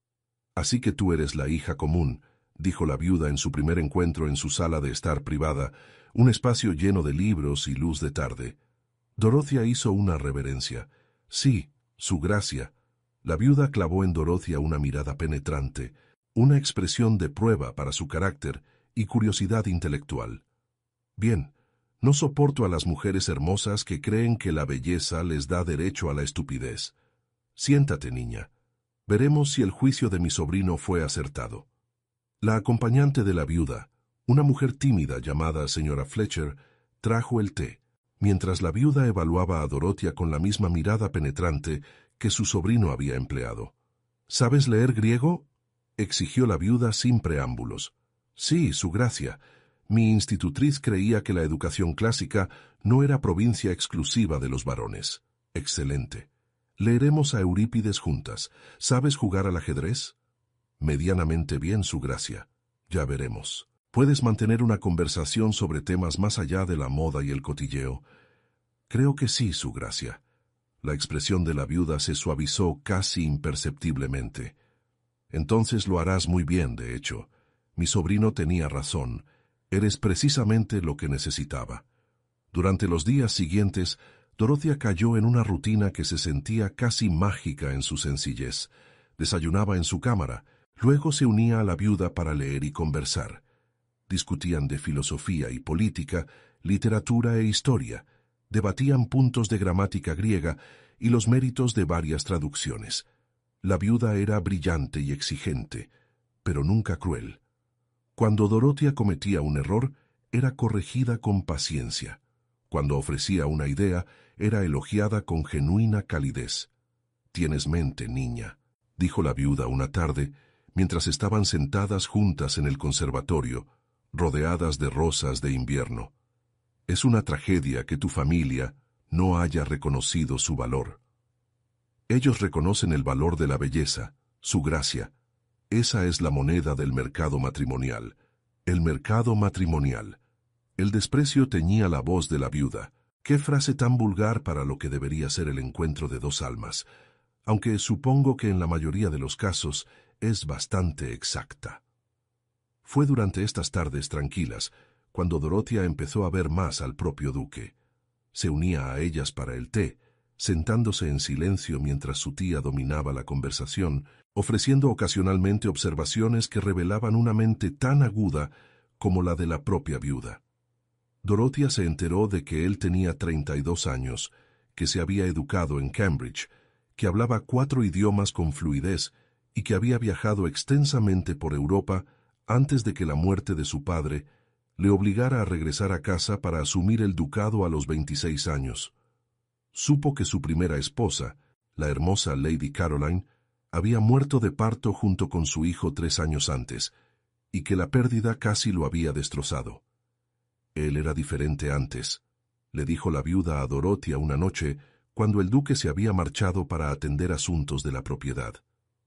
«Así que tú eres la hija común», dijo la viuda en su primer encuentro en su sala de estar privada, un espacio lleno de libros y luz de tarde. Dorothea hizo una reverencia. «Sí, su gracia». La viuda clavó en Dorothea una mirada penetrante, una expresión de prueba para su carácter y curiosidad intelectual. «Bien, no soporto a las mujeres hermosas que creen que la belleza les da derecho a la estupidez. Siéntate, niña. Veremos si el juicio de mi sobrino fue acertado». La acompañante de la viuda, una mujer tímida llamada señora Fletcher, trajo el té, mientras la viuda evaluaba a Dorothea con la misma mirada penetrante que su sobrino había empleado. «¿Sabes leer griego?», exigió la viuda sin preámbulos. «Sí, su gracia. Mi institutriz creía que la educación clásica no era provincia exclusiva de los varones». «Excelente. Leeremos a Eurípides juntas. ¿Sabes jugar al ajedrez?». «Medianamente bien, su gracia. Ya veremos». ¿Puedes mantener una conversación sobre temas más allá de la moda y el cotilleo? Creo que sí, Su Gracia. La expresión de la viuda se suavizó casi imperceptiblemente. Entonces lo harás muy bien, de hecho. Mi sobrino tenía razón. Eres precisamente lo que necesitaba. Durante los días siguientes, Dorothea cayó en una rutina que se sentía casi mágica en su sencillez. Desayunaba en su cámara, luego se unía a la viuda para leer y conversar. Discutían de filosofía y política, literatura e historia, debatían puntos de gramática griega y los méritos de varias traducciones. La viuda era brillante y exigente, pero nunca cruel. Cuando Dorothea cometía un error, era corregida con paciencia. Cuando ofrecía una idea, era elogiada con genuina calidez. «Tienes mente, niña», dijo la viuda una tarde, mientras estaban sentadas juntas en el conservatorio, rodeadas de rosas de invierno. «Es una tragedia que tu familia no haya reconocido su valor. Ellos reconocen el valor de la belleza, su gracia. Esa es la moneda del mercado matrimonial. El mercado matrimonial». El desprecio teñía la voz de la viuda. Qué frase tan vulgar para lo que debería ser el encuentro de dos almas, aunque supongo que en la mayoría de los casos es bastante exacta. Fue durante estas tardes tranquilas cuando Dorothea empezó a ver más al propio duque. Se unía a ellas para el té, sentándose en silencio mientras su tía dominaba la conversación, ofreciendo ocasionalmente observaciones que revelaban una mente tan aguda como la de la propia viuda. Dorothea se enteró de que él tenía 32 años, que se había educado en Cambridge, que hablaba 4 idiomas con fluidez y que había viajado extensamente por Europa antes de que la muerte de su padre le obligara a regresar a casa para asumir el ducado a los 26 años. Supo que su primera esposa, la hermosa Lady Caroline, había muerto de parto junto con su hijo 3 años antes, y que la pérdida casi lo había destrozado. Él era diferente antes, le dijo la viuda a Dorothea una noche cuando el duque se había marchado para atender asuntos de la propiedad.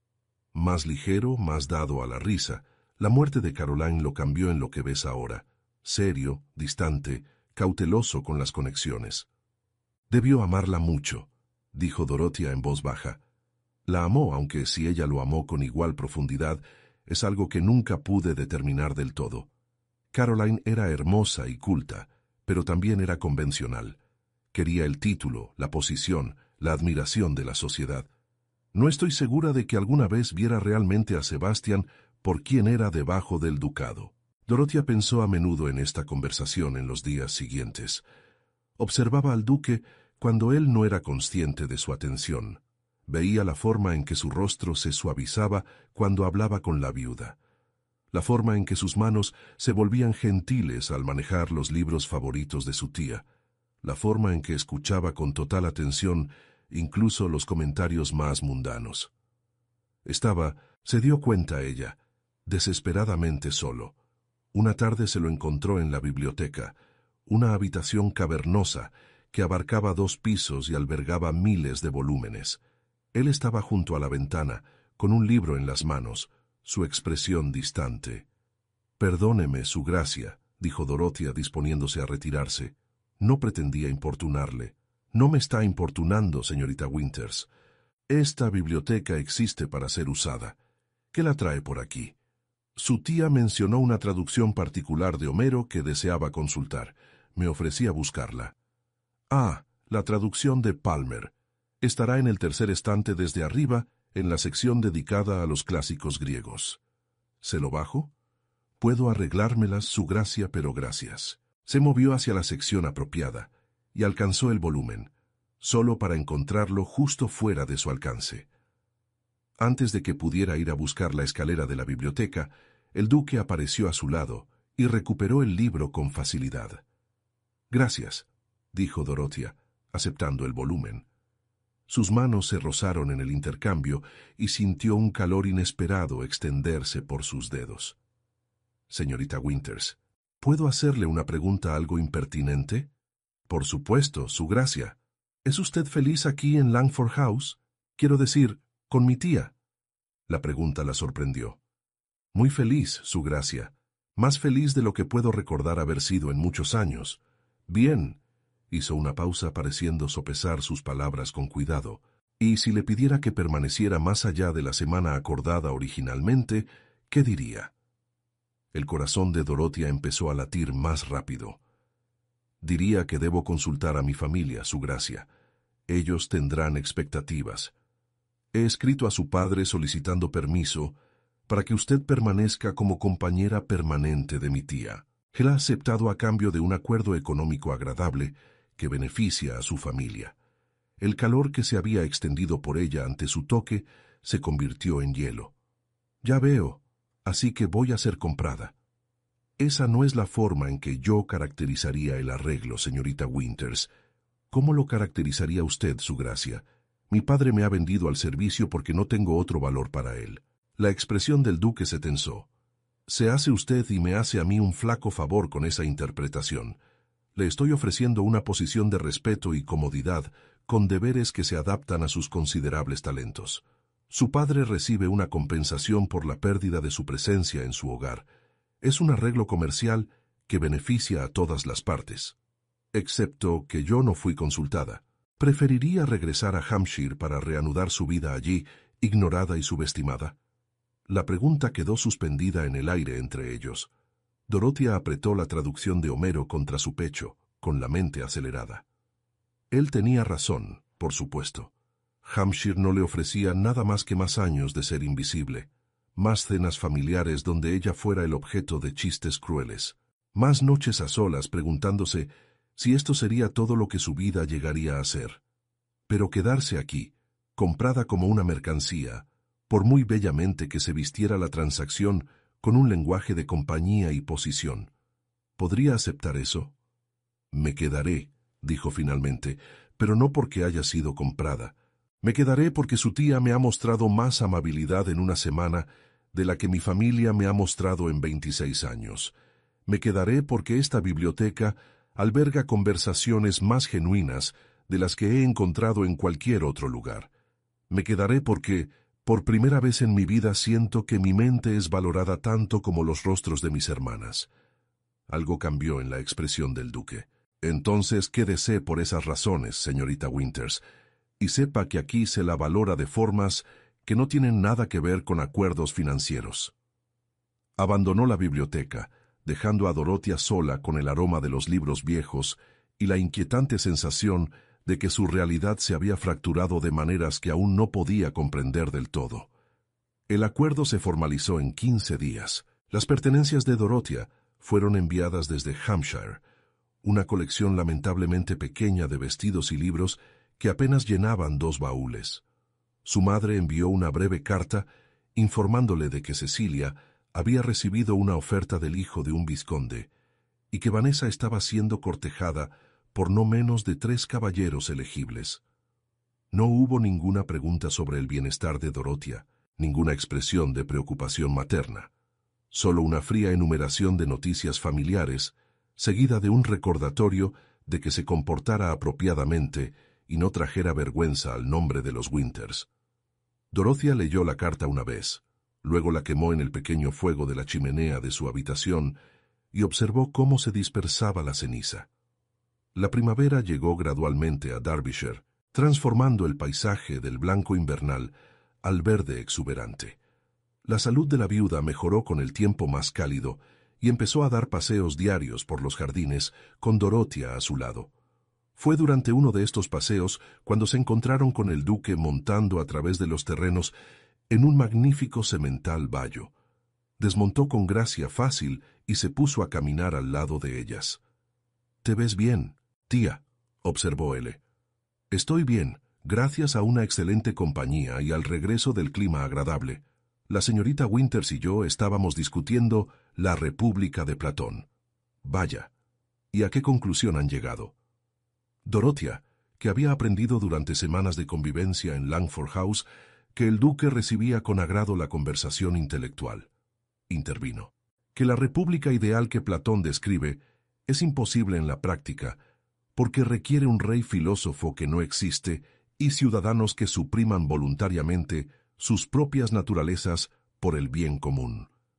Más ligero, más dado a la risa, la muerte de Caroline lo cambió en lo que ves ahora, serio, distante, cauteloso con las conexiones. Debió amarla mucho, dijo Dorothea en voz baja. La amó, aunque si ella lo amó con igual profundidad, es algo que nunca pude determinar del todo. Caroline era hermosa y culta, pero también era convencional. Quería el título, la posición, la admiración de la sociedad. No estoy segura de que alguna vez viera realmente a Sebastián por quien era debajo del ducado. Dorothea pensó a menudo en esta conversación en los días siguientes. Observaba al duque cuando él no era consciente de su atención. Veía la forma en que su rostro se suavizaba cuando hablaba con la viuda. La forma en que sus manos se volvían gentiles al manejar los libros favoritos de su tía, la forma en que escuchaba con total atención incluso los comentarios más mundanos. Se dio cuenta ella, desesperadamente solo. Una tarde se lo encontró en la biblioteca, una habitación cavernosa que abarcaba 2 pisos y albergaba miles de volúmenes. Él estaba junto a la ventana, con un libro en las manos, su expresión distante. «Perdóneme, Su Gracia», dijo Dorothea disponiéndose a retirarse. No pretendía importunarle. «No me está importunando, señorita Winters. Esta biblioteca existe para ser usada. ¿Qué la trae por aquí?» Su tía mencionó una traducción particular de Homero que deseaba consultar. Me ofrecí a buscarla. «Ah, la traducción de Palmer. Estará en el tercer estante desde arriba, en la sección dedicada a los clásicos griegos». «¿Se lo bajo?» «Puedo arreglármelas, Su Gracia, pero gracias». Se movió hacia la sección apropiada y alcanzó el volumen, solo para encontrarlo justo fuera de su alcance. Antes de que pudiera ir a buscar la escalera de la biblioteca, el duque apareció a su lado y recuperó el libro con facilidad. «Gracias», dijo Dorothea, aceptando el volumen. Sus manos se rozaron en el intercambio y sintió un calor inesperado extenderse por sus dedos. «Señorita Winters, ¿puedo hacerle una pregunta algo impertinente?» «Por supuesto, Su Gracia. ¿Es usted feliz aquí en Langford House? Quiero decir, con mi tía». La pregunta la sorprendió. «Muy feliz, Su Gracia. Más feliz de lo que puedo recordar haber sido en muchos años. Bien, hizo una pausa pareciendo sopesar sus palabras con cuidado. Y si le pidiera que permaneciera más allá de la semana acordada originalmente, ¿qué diría? El corazón de Dorothea empezó a latir más rápido. Diría que debo consultar a mi familia, Su Gracia. Ellos tendrán expectativas. He escrito a su padre solicitando permiso para que usted permanezca como compañera permanente de mi tía. Él ha aceptado a cambio de un acuerdo económico agradable que beneficia a su familia. El calor que se había extendido por ella ante su toque se convirtió en hielo. Ya veo, así que voy a ser comprada. Esa no es la forma en que yo caracterizaría el arreglo, señorita Winters. ¿Cómo lo caracterizaría usted, Su Gracia? Mi padre me ha vendido al servicio porque no tengo otro valor para él. La expresión del duque se tensó. Se hace usted y me hace a mí un flaco favor con esa interpretación. Le estoy ofreciendo una posición de respeto y comodidad, con deberes que se adaptan a sus considerables talentos. Su padre recibe una compensación por la pérdida de su presencia en su hogar. Es un arreglo comercial que beneficia a todas las partes. Excepto que yo no fui consultada. ¿Preferiría regresar a Hampshire para reanudar su vida allí, ignorada y subestimada? La pregunta quedó suspendida en el aire entre ellos. Dorothea apretó la traducción de Homero contra su pecho, con la mente acelerada. Él tenía razón, por supuesto. Hampshire no le ofrecía nada más que más años de ser invisible, más cenas familiares donde ella fuera el objeto de chistes crueles, más noches a solas preguntándose si esto sería todo lo que su vida llegaría a ser. Pero quedarse aquí, comprada como una mercancía, por muy bellamente que se vistiera la transacción con un lenguaje de compañía y posición. ¿Podría aceptar eso? Me quedaré, dijo finalmente, pero no porque haya sido comprada. Me quedaré porque su tía me ha mostrado más amabilidad en una semana de la que mi familia me ha mostrado en 26 años. Me quedaré porque esta biblioteca alberga conversaciones más genuinas de las que he encontrado en cualquier otro lugar. Me quedaré porque, por primera vez en mi vida, siento que mi mente es valorada tanto como los rostros de mis hermanas. Algo cambió en la expresión del duque. Entonces quédese por esas razones, señorita Winters, y sepa que aquí se la valora de formas que no tienen nada que ver con acuerdos financieros. Abandonó la biblioteca, dejando a Dorothea sola con el aroma de los libros viejos y la inquietante sensación de que su realidad se había fracturado de maneras que aún no podía comprender del todo. El acuerdo se formalizó en 15 días. Las pertenencias de Dorothea fueron enviadas desde Hampshire, una colección lamentablemente pequeña de vestidos y libros que apenas llenaban 2 baúles. Su madre envió una breve carta informándole de que Cecilia había recibido una oferta del hijo de un vizconde y que Vanessa estaba siendo cortejada por no menos de 3 caballeros elegibles. No hubo ninguna pregunta sobre el bienestar de Dorothea, ninguna expresión de preocupación materna, solo una fría enumeración de noticias familiares, seguida de un recordatorio de que se comportara apropiadamente y no trajera vergüenza al nombre de los Winters. Dorothea leyó la carta una vez, luego la quemó en el pequeño fuego de la chimenea de su habitación y observó cómo se dispersaba la ceniza. La primavera llegó gradualmente a Derbyshire, transformando el paisaje del blanco invernal al verde exuberante. La salud de la viuda mejoró con el tiempo más cálido y empezó a dar paseos diarios por los jardines con Dorothea a su lado. Fue durante uno de estos paseos cuando se encontraron con el duque montando a través de los terrenos en un magnífico semental bayo. Desmontó con gracia fácil y se puso a caminar al lado de ellas. «¿Te ves bien, tía?», observó él. «Estoy bien, gracias a una excelente compañía y al regreso del clima agradable. La señorita Winters y yo estábamos discutiendo la República de Platón. Vaya, ¿y a qué conclusión han llegado?». Dorothea, que había aprendido durante semanas de convivencia en Langford House que el duque recibía con agrado la conversación intelectual, intervino. Que la república ideal que Platón describe es imposible en la práctica, porque requiere un rey filósofo que no existe y ciudadanos que supriman voluntariamente sus propias naturalezas por el bien común.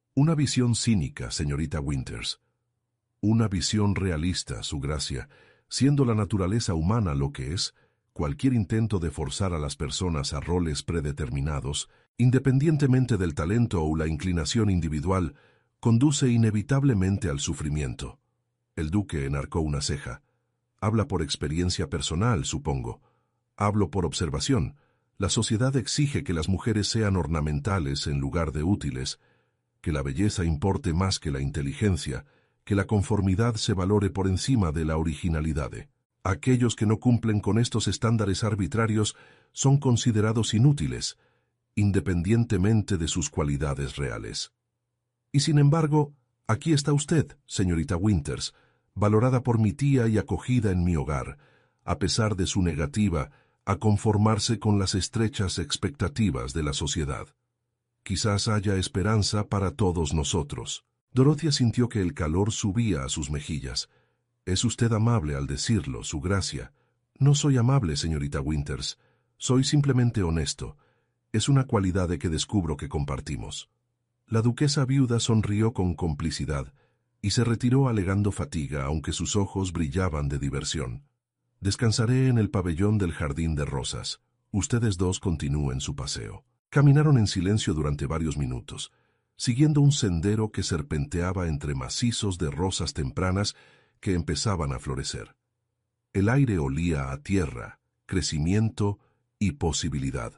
Una visión cínica, señorita Winters. Una visión realista, su gracia, siendo la naturaleza humana lo que es, cualquier intento de forzar a las personas a roles predeterminados, independientemente del talento o la inclinación individual, conduce inevitablemente al sufrimiento. El duque enarcó una ceja. Habla por experiencia personal, supongo. Hablo por observación. La sociedad exige que las mujeres sean ornamentales en lugar de útiles, que la belleza importe más que la inteligencia, que la conformidad se valore por encima de la originalidad. Aquellos que no cumplen con estos estándares arbitrarios son considerados inútiles, independientemente de sus cualidades reales. Y sin embargo, aquí está usted, señorita Winters, valorada por mi tía y acogida en mi hogar, a pesar de su negativa a conformarse con las estrechas expectativas de la sociedad. Quizás haya esperanza para todos nosotros. Dorothea sintió que el calor subía a sus mejillas. Es usted amable al decirlo, su gracia. No soy amable, señorita Winters. Soy simplemente honesto. Es una cualidad de que descubro que compartimos. La duquesa viuda sonrió con complicidad y se retiró alegando fatiga, aunque sus ojos brillaban de diversión. Descansaré en el pabellón del jardín de rosas. Ustedes dos continúen su paseo. Caminaron en silencio durante varios minutos, siguiendo un sendero que serpenteaba entre macizos de rosas tempranas que empezaban a florecer. El aire olía a tierra, crecimiento y posibilidad.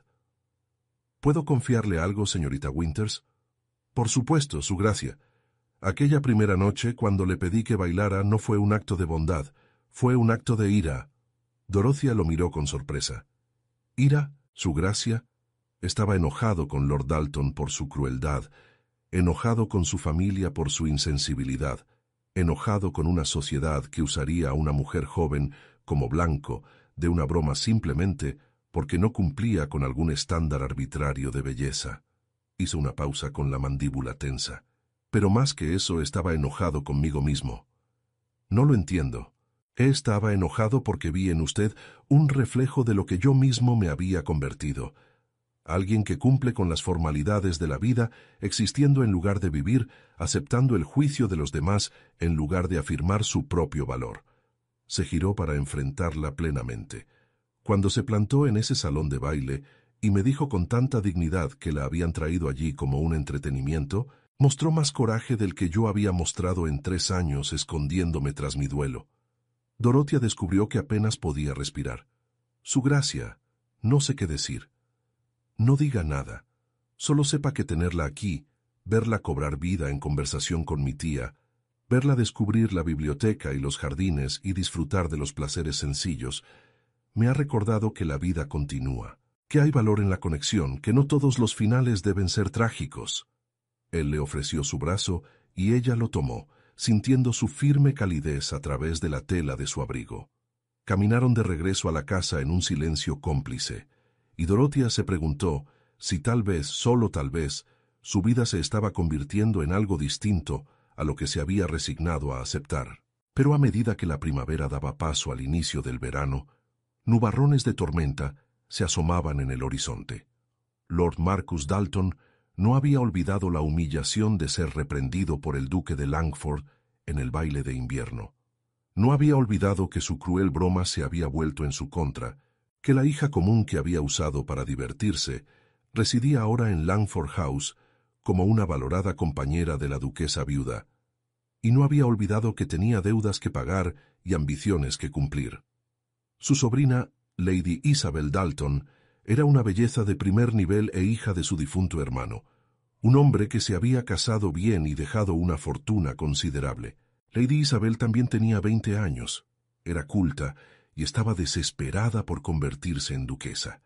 ¿Puedo confiarle algo, señorita Winters? Por supuesto, su gracia. Aquella primera noche, cuando le pedí que bailara, no fue un acto de bondad, fue un acto de ira. Dorothea lo miró con sorpresa. ¿Ira, su gracia? Estaba enojado con Lord Dalton por su crueldad, enojado con su familia por su insensibilidad, enojado con una sociedad que usaría a una mujer joven como blanco de una broma simplemente porque no cumplía con algún estándar arbitrario de belleza. Hizo una pausa con la mandíbula tensa. Pero más que eso, estaba enojado conmigo mismo. No lo entiendo. Estaba enojado porque vi en usted un reflejo de lo que yo mismo me había convertido. Alguien que cumple con las formalidades de la vida, existiendo en lugar de vivir, aceptando el juicio de los demás en lugar de afirmar su propio valor. Se giró para enfrentarla plenamente. Cuando se plantó en ese salón de baile y me dijo con tanta dignidad que la habían traído allí como un entretenimiento, mostró más coraje del que yo había mostrado en 3 años escondiéndome tras mi duelo. Dorothea descubrió que apenas podía respirar. Su gracia, no sé qué decir. No diga nada. Solo sepa que tenerla aquí, verla cobrar vida en conversación con mi tía, verla descubrir la biblioteca y los jardines y disfrutar de los placeres sencillos, me ha recordado que la vida continúa, que hay valor en la conexión, que no todos los finales deben ser trágicos. Él le ofreció su brazo y ella lo tomó, sintiendo su firme calidez a través de la tela de su abrigo. Caminaron de regreso a la casa en un silencio cómplice, y Dorothea se preguntó si tal vez, solo tal vez, su vida se estaba convirtiendo en algo distinto a lo que se había resignado a aceptar. Pero a medida que la primavera daba paso al inicio del verano, nubarrones de tormenta se asomaban en el horizonte. Lord Marcus Dalton no había olvidado la humillación de ser reprendido por el duque de Langford en el baile de invierno. No había olvidado que su cruel broma se había vuelto en su contra, que la hija común que había usado para divertirse residía ahora en Langford House como una valorada compañera de la duquesa viuda, y no había olvidado que tenía deudas que pagar y ambiciones que cumplir. Su sobrina, Lady Isabel Dalton, era una belleza de primer nivel e hija de su difunto hermano, un hombre que se había casado bien y dejado una fortuna considerable. Lady Isabel también tenía 20 años, era culta y estaba desesperada por convertirse en duquesa.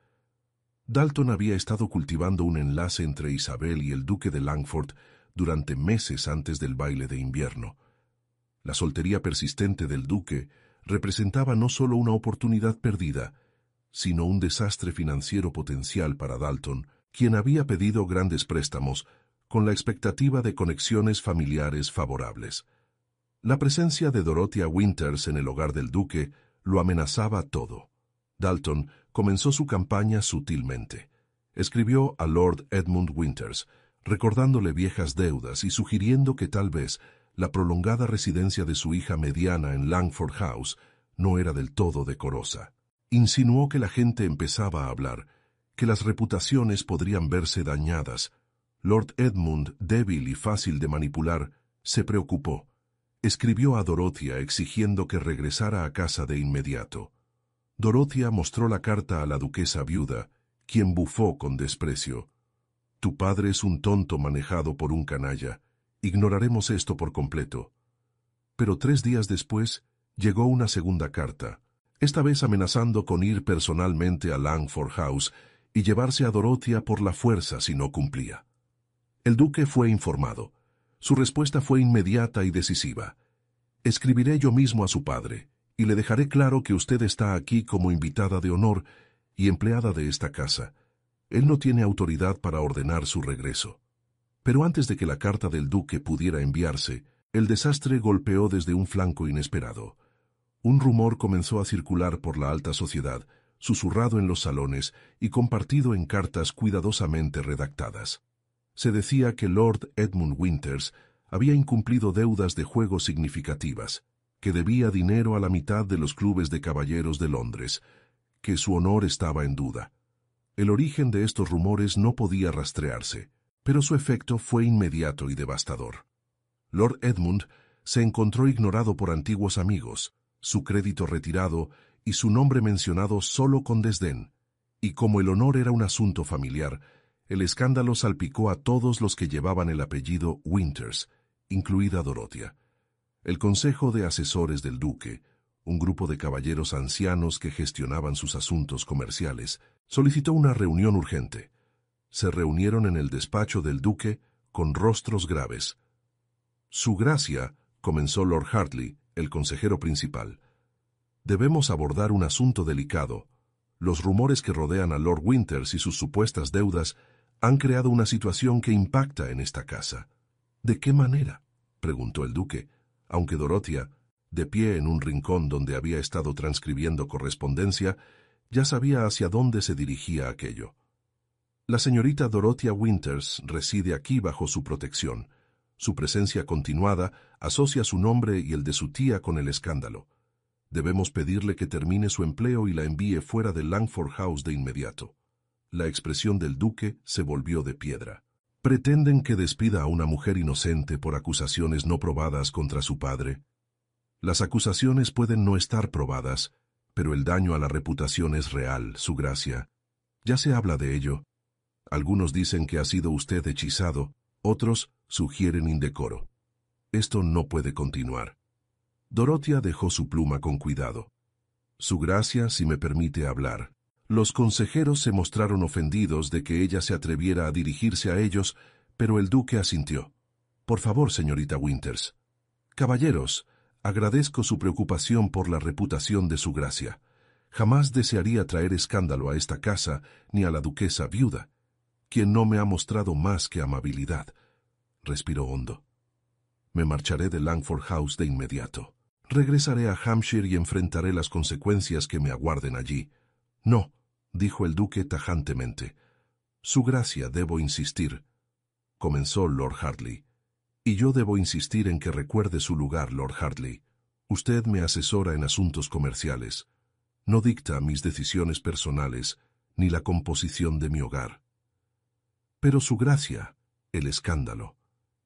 Dalton había estado cultivando un enlace entre Isabel y el duque de Langford durante meses antes del baile de invierno. La soltería persistente del duque representaba no solo una oportunidad perdida, sino un desastre financiero potencial para Dalton, quien había pedido grandes préstamos con la expectativa de conexiones familiares favorables. La presencia de Dorothea Winters en el hogar del duque lo amenazaba todo. Dalton comenzó su campaña sutilmente. Escribió a Lord Edmund Winters, recordándole viejas deudas y sugiriendo que tal vez la prolongada residencia de su hija mediana en Langford House no era del todo decorosa. Insinuó que la gente empezaba a hablar, que las reputaciones podrían verse dañadas. Lord Edmund, débil y fácil de manipular, se preocupó. Escribió a Dorothea exigiendo que regresara a casa de inmediato. Dorothea mostró la carta a la duquesa viuda, quien bufó con desprecio. «Tu padre es un tonto manejado por un canalla. Ignoraremos esto por completo». Pero 3 días después llegó una segunda carta, esta vez amenazando con ir personalmente a Langford House y llevarse a Dorothea por la fuerza si no cumplía. El duque fue informado. Su respuesta fue inmediata y decisiva. «Escribiré yo mismo a su padre, y le dejaré claro que usted está aquí como invitada de honor y empleada de esta casa. Él no tiene autoridad para ordenar su regreso». Pero antes de que la carta del duque pudiera enviarse, el desastre golpeó desde un flanco inesperado. Un rumor comenzó a circular por la alta sociedad, susurrado en los salones y compartido en cartas cuidadosamente redactadas. Se decía que Lord Edmund Winters había incumplido deudas de juego significativas, que debía dinero a la mitad de los clubes de caballeros de Londres, que su honor estaba en duda. El origen de estos rumores no podía rastrearse, pero su efecto fue inmediato y devastador. Lord Edmund se encontró ignorado por antiguos amigos, su crédito retirado y su nombre mencionado solo con desdén, y como el honor era un asunto familiar, el escándalo salpicó a todos los que llevaban el apellido Winters, incluida Dorothea. El Consejo de Asesores del Duque, un grupo de caballeros ancianos que gestionaban sus asuntos comerciales, solicitó una reunión urgente. Se reunieron en el despacho del duque con rostros graves. «Su Gracia», comenzó Lord Hartley, el consejero principal, «debemos abordar un asunto delicado. Los rumores que rodean a Lord Winters y sus supuestas deudas han creado una situación que impacta en esta casa». «¿De qué manera?», preguntó el duque, aunque Dorothea, de pie en un rincón donde había estado transcribiendo correspondencia, ya sabía hacia dónde se dirigía aquello. «La señorita Dorothea Winters reside aquí bajo su protección. Su presencia continuada asocia su nombre y el de su tía con el escándalo. Debemos pedirle que termine su empleo y la envíe fuera de Langford House de inmediato». La expresión del duque se volvió de piedra. «¿Pretenden que despida a una mujer inocente por acusaciones no probadas contra su padre? Las acusaciones pueden no estar probadas, pero el daño a la reputación es real, Su Gracia. Ya se habla de ello. Algunos dicen que ha sido usted hechizado, otros sugieren indecoro. Esto no puede continuar». Dorothea dejó su pluma con cuidado. «Su Gracia, si me permite hablar». Los consejeros se mostraron ofendidos de que ella se atreviera a dirigirse a ellos, pero el duque asintió. «Por favor, señorita Winters». «Caballeros, agradezco su preocupación por la reputación de Su Gracia. Jamás desearía traer escándalo a esta casa ni a la duquesa viuda, quien no me ha mostrado más que amabilidad». Respiró hondo. «Me marcharé de Langford House de inmediato. Regresaré a Hampshire y enfrentaré las consecuencias que me aguarden allí». «No», dijo el duque tajantemente. «Su Gracia, debo insistir», comenzó Lord Hartley. «Y yo debo insistir en que recuerde su lugar, Lord Hartley. Usted me asesora en asuntos comerciales. No dicta mis decisiones personales ni la composición de mi hogar». «Pero Su Gracia, el escándalo».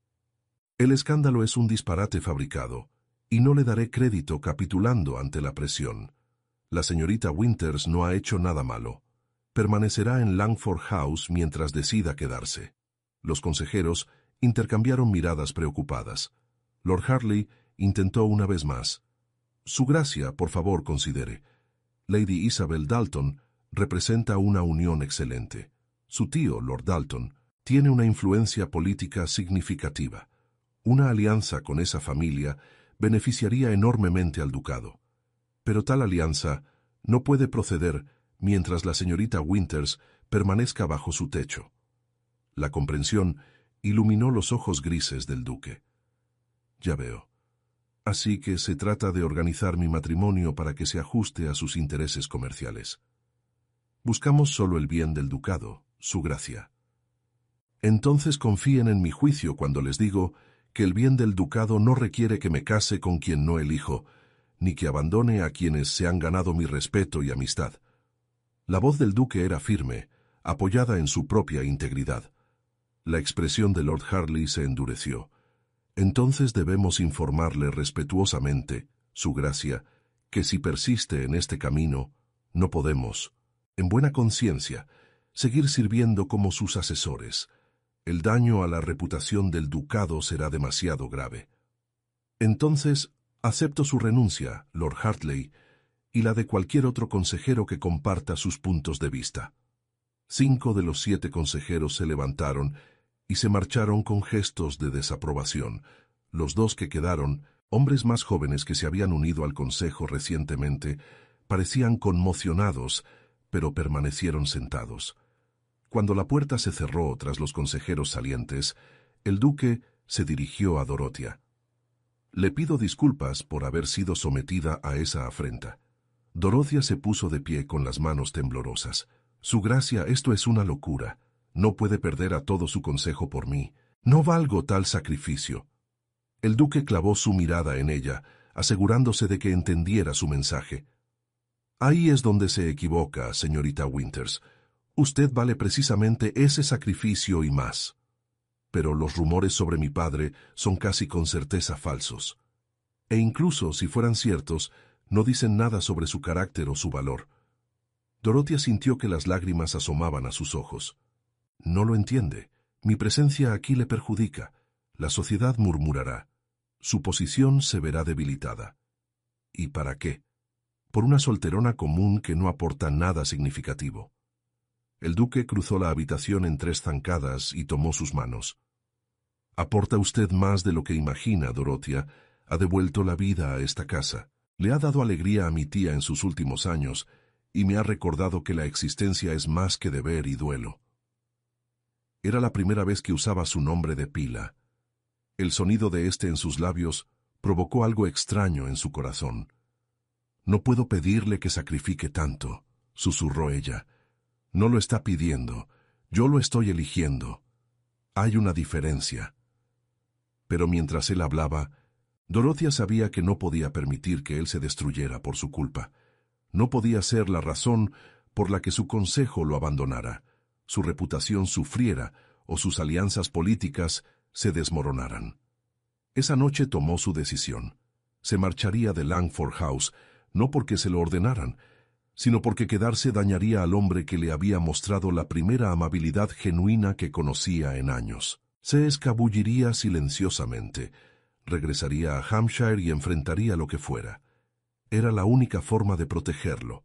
«El escándalo es un disparate fabricado, y no le daré crédito capitulando ante la presión. La señorita Winters no ha hecho nada malo. Permanecerá en Langford House mientras decida quedarse». Los consejeros intercambiaron miradas preocupadas. Lord Hartley intentó una vez más. «Su Gracia, por favor, considere. Lady Isabel Dalton representa una unión excelente. Su tío, Lord Dalton, tiene una influencia política significativa. Una alianza con esa familia beneficiaría enormemente al ducado. Pero tal alianza no puede proceder mientras la señorita Winters permanezca bajo su techo». La comprensión iluminó los ojos grises del duque. «Ya veo. Así que se trata de organizar mi matrimonio para que se ajuste a sus intereses comerciales. Buscamos solo el bien del ducado, Su Gracia». Entonces confíen en mi juicio cuando les digo que el bien del ducado no requiere que me case con quien no elijo, ni que abandone a quienes se han ganado mi respeto y amistad. La voz del duque era firme, apoyada en su propia integridad. La expresión de Lord Harley se endureció. Entonces debemos informarle respetuosamente, Su Gracia, que si persiste en este camino, no podemos, en buena conciencia, seguir sirviendo como sus asesores. El daño a la reputación del ducado será demasiado grave. Entonces, acepto su renuncia, Lord Hartley, y la de cualquier otro consejero que comparta sus puntos de vista. 5 de los 7 consejeros se levantaron y se marcharon con gestos de desaprobación. Los 2 que quedaron, hombres más jóvenes que se habían unido al consejo recientemente, parecían conmocionados, pero permanecieron sentados. Cuando la puerta se cerró tras los consejeros salientes, el duque se dirigió a Dorothea. Le pido disculpas por haber sido sometida a esa afrenta. Dorothea se puso de pie con las manos temblorosas. Su Gracia, esto es una locura. No puede perder a todo su consejo por mí. No valgo tal sacrificio. El duque clavó su mirada en ella, asegurándose de que entendiera su mensaje. Ahí es donde se equivoca, señorita Winters. Usted vale precisamente ese sacrificio y más. Pero los rumores sobre mi padre son casi con certeza falsos. E incluso si fueran ciertos, no dicen nada sobre su carácter o su valor. Dorothea sintió que las lágrimas asomaban a sus ojos. No lo entiende. Mi presencia aquí le perjudica. La sociedad murmurará. Su posición se verá debilitada. ¿Y para qué? Por una solterona común que no aporta nada significativo. El duque cruzó la habitación en 3 zancadas y tomó sus manos. Aporta usted más de lo que imagina, Dorothea. Ha devuelto la vida a esta casa. Le ha dado alegría a mi tía en sus últimos años, y me ha recordado que la existencia es más que deber y duelo. Era la primera vez que usaba su nombre de pila. El sonido de este en sus labios provocó algo extraño en su corazón. No puedo pedirle que sacrifique tanto, susurró ella. No lo está pidiendo, yo lo estoy eligiendo. Hay una diferencia. Pero mientras él hablaba, Dorothea sabía que no podía permitir que él se destruyera por su culpa. No podía ser la razón por la que su consejo lo abandonara, su reputación sufriera o sus alianzas políticas se desmoronaran. Esa noche tomó su decisión. Se marcharía de Langford House, no porque se lo ordenaran, sino porque quedarse dañaría al hombre que le había mostrado la primera amabilidad genuina que conocía en años. Se escabulliría silenciosamente, regresaría a Hampshire y enfrentaría lo que fuera. Era la única forma de protegerlo.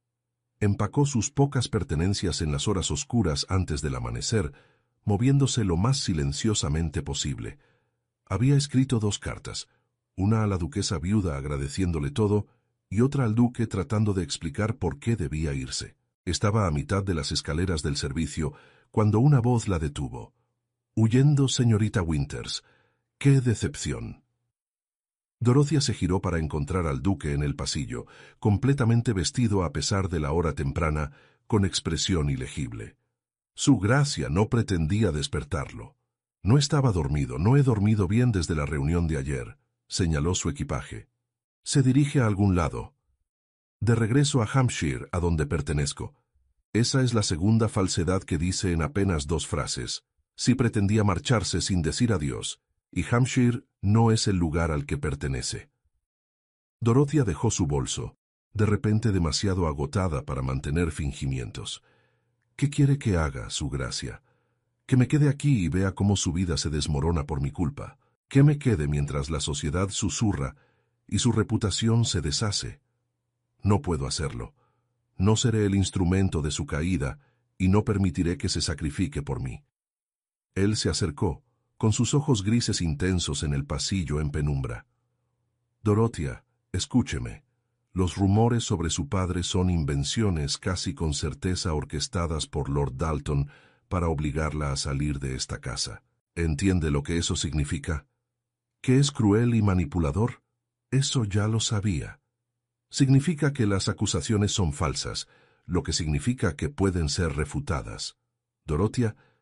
Empacó sus pocas pertenencias en las horas oscuras antes del amanecer, moviéndose lo más silenciosamente posible. Había escrito 2 cartas, una a la duquesa viuda agradeciéndole todo y otra al duque tratando de explicar por qué debía irse. Estaba a mitad de las escaleras del servicio cuando una voz la detuvo. «Huyendo, señorita Winters. ¡Qué decepción!». Dorothea se giró para encontrar al duque en el pasillo, completamente vestido a pesar de la hora temprana, con expresión ilegible. Su Gracia no pretendía despertarlo. «No estaba dormido, no he dormido bien desde la reunión de ayer», señaló su equipaje. «Se dirige a algún lado. De regreso a Hampshire, a donde pertenezco». Esa es la segunda falsedad que dice en apenas 2 frases. Sí pretendía marcharse sin decir adiós, y Hampshire no es el lugar al que pertenece. Dorothea dejó su bolso, de repente demasiado agotada para mantener fingimientos. «¿Qué quiere que haga, Su Gracia? Que me quede aquí y vea cómo su vida se desmorona por mi culpa. Que me quede mientras la sociedad susurra y su reputación se deshace. No puedo hacerlo. No seré el instrumento de su caída y no permitiré que se sacrifique por mí». Él se acercó, con sus ojos grises intensos en el pasillo en penumbra. «Dorothea, escúcheme. Los rumores sobre su padre son invenciones casi con certeza orquestadas por Lord Dalton para obligarla a salir de esta casa. ¿Entiende lo que eso significa? ¿Que es cruel y manipulador? Eso ya lo sabía. Significa que las acusaciones son falsas, lo que significa que pueden ser refutadas. Dorothea,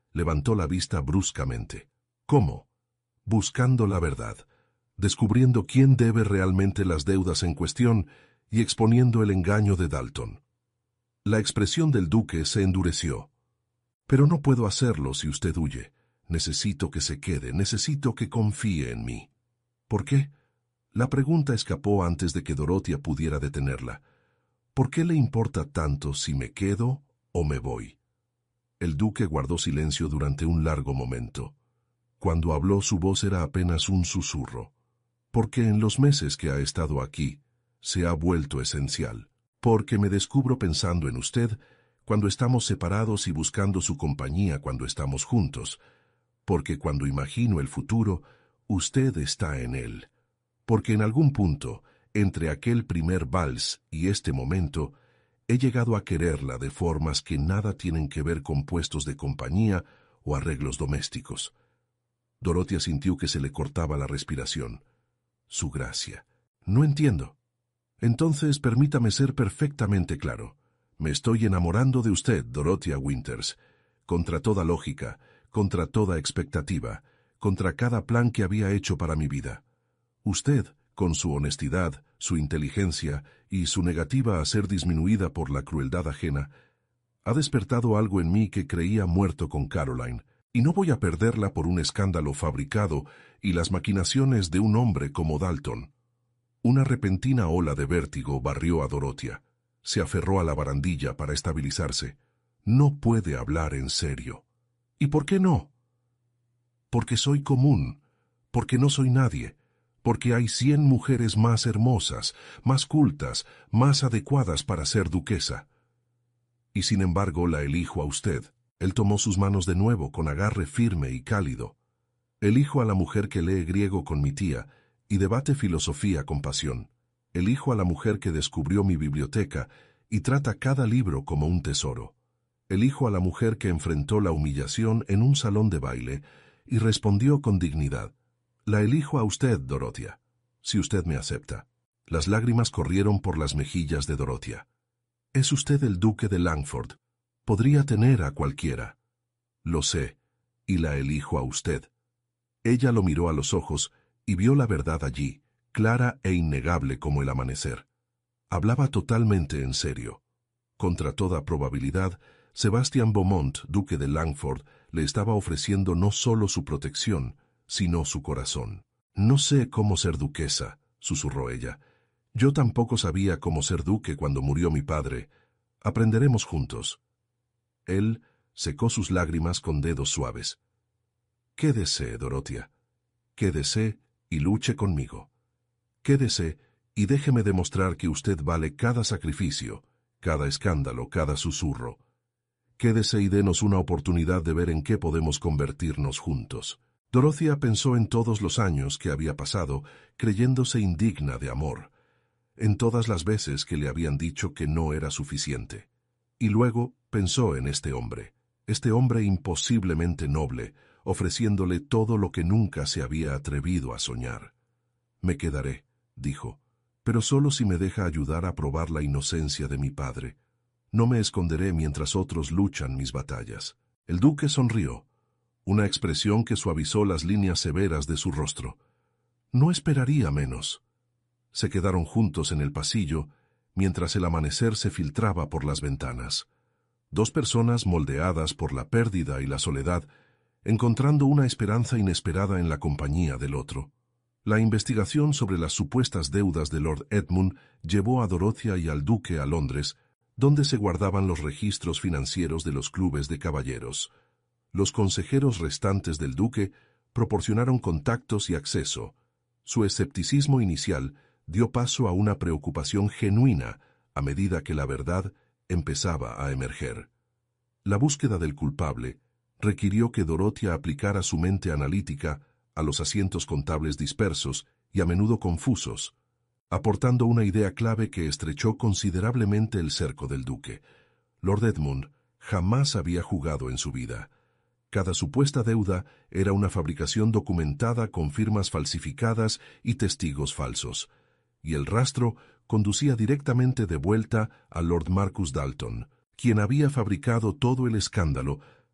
Levantó la vista bruscamente. ¿Cómo? Buscando la verdad, descubriendo quién debe realmente las deudas en cuestión y exponiendo el engaño de Dalton. La expresión del duque se endureció. Pero no puedo hacerlo si usted huye. Necesito que se quede, necesito que confíe en mí. ¿Por qué? La pregunta escapó antes de que Dorothea pudiera detenerla. ¿Por qué le importa tanto si me quedo o me voy? El duque guardó silencio durante un largo momento. Cuando habló, su voz era apenas un susurro. Porque en los meses que ha estado aquí, se ha vuelto esencial. Porque me descubro pensando en usted cuando estamos separados y buscando su compañía cuando estamos juntos. Porque cuando imagino el futuro, usted está en él. Porque en algún punto, entre aquel primer vals y este momento, he llegado a quererla de formas que nada tienen que ver con puestos de compañía o arreglos domésticos. Dorothea sintió que se le cortaba la respiración. Su gracia. No entiendo. Entonces permítame ser perfectamente claro. Me estoy enamorando de usted, Dorothea Winters, contra toda lógica, contra toda expectativa, contra cada plan que había hecho para mi vida. Usted, con su honestidad, su inteligencia y su negativa a ser disminuida por la crueldad ajena, ha despertado algo en mí que creía muerto con Caroline, y no voy a perderla por un escándalo fabricado y las maquinaciones de un hombre como Dalton. Una repentina ola de vértigo barrió a Dorothea. Se aferró a la barandilla para estabilizarse. No puede hablar en serio. ¿Y por qué no? Porque soy común, porque no soy nadie, porque hay 100 mujeres más hermosas, más cultas, más adecuadas para ser duquesa. Y sin embargo la elijo a usted. Él tomó sus manos de nuevo con agarre firme y cálido. Elijo a la mujer que lee griego con mi tía y debate filosofía con pasión. Elijo a la mujer que descubrió mi biblioteca y trata cada libro como un tesoro. Elijo a la mujer que enfrentó la humillación en un salón de baile y respondió con dignidad. La elijo a usted, Dorothea, si usted me acepta. Las lágrimas corrieron por las mejillas de Dorothea. Es usted el duque de Langford. Podría tener a cualquiera. Lo sé, y la elijo a usted. Ella lo miró a los ojos y vio la verdad allí, clara e innegable como el amanecer. Hablaba totalmente en serio. Contra toda probabilidad, Sebastián Beaumont, duque de Langford, le estaba ofreciendo no solo su protección, sino su corazón. «No sé cómo ser duquesa», susurró ella. «Yo tampoco sabía cómo ser duque cuando murió mi padre. Aprenderemos juntos». Él secó sus lágrimas con dedos suaves. «Quédese, Dorothea. Quédese y luche conmigo. Quédese y déjeme demostrar que usted vale cada sacrificio, cada escándalo, cada susurro. Quédese y denos una oportunidad de ver en qué podemos convertirnos juntos». Dorothea pensó en todos los años que había pasado creyéndose indigna de amor, en todas las veces que le habían dicho que no era suficiente. Y luego pensó en este hombre imposiblemente noble, ofreciéndole todo lo que nunca se había atrevido a soñar. «Me quedaré», dijo, «pero solo si me deja ayudar a probar la inocencia de mi padre. No me esconderé mientras otros luchan mis batallas». El duque sonrió, una expresión que suavizó las líneas severas de su rostro. No esperaría menos. Se quedaron juntos en el pasillo, mientras el amanecer se filtraba por las ventanas. Dos personas moldeadas por la pérdida y la soledad, encontrando una esperanza inesperada en la compañía del otro. La investigación sobre las supuestas deudas de Lord Edmund llevó a Dorothea y al duque a Londres, donde se guardaban los registros financieros de los clubes de caballeros. Los consejeros restantes del duque proporcionaron contactos y acceso. Su escepticismo inicial dio paso a una preocupación genuina a medida que la verdad empezaba a emerger. La búsqueda del culpable requirió que Dorothea aplicara su mente analítica a los asientos contables dispersos y a menudo confusos, aportando una idea clave que estrechó considerablemente el cerco del duque. Lord Edmund jamás había jugado en su vida. Cada supuesta deuda era una fabricación documentada con firmas falsificadas y testigos falsos, y el rastro conducía directamente de vuelta a Lord Marcus Dalton, quien había fabricado todo el escándalo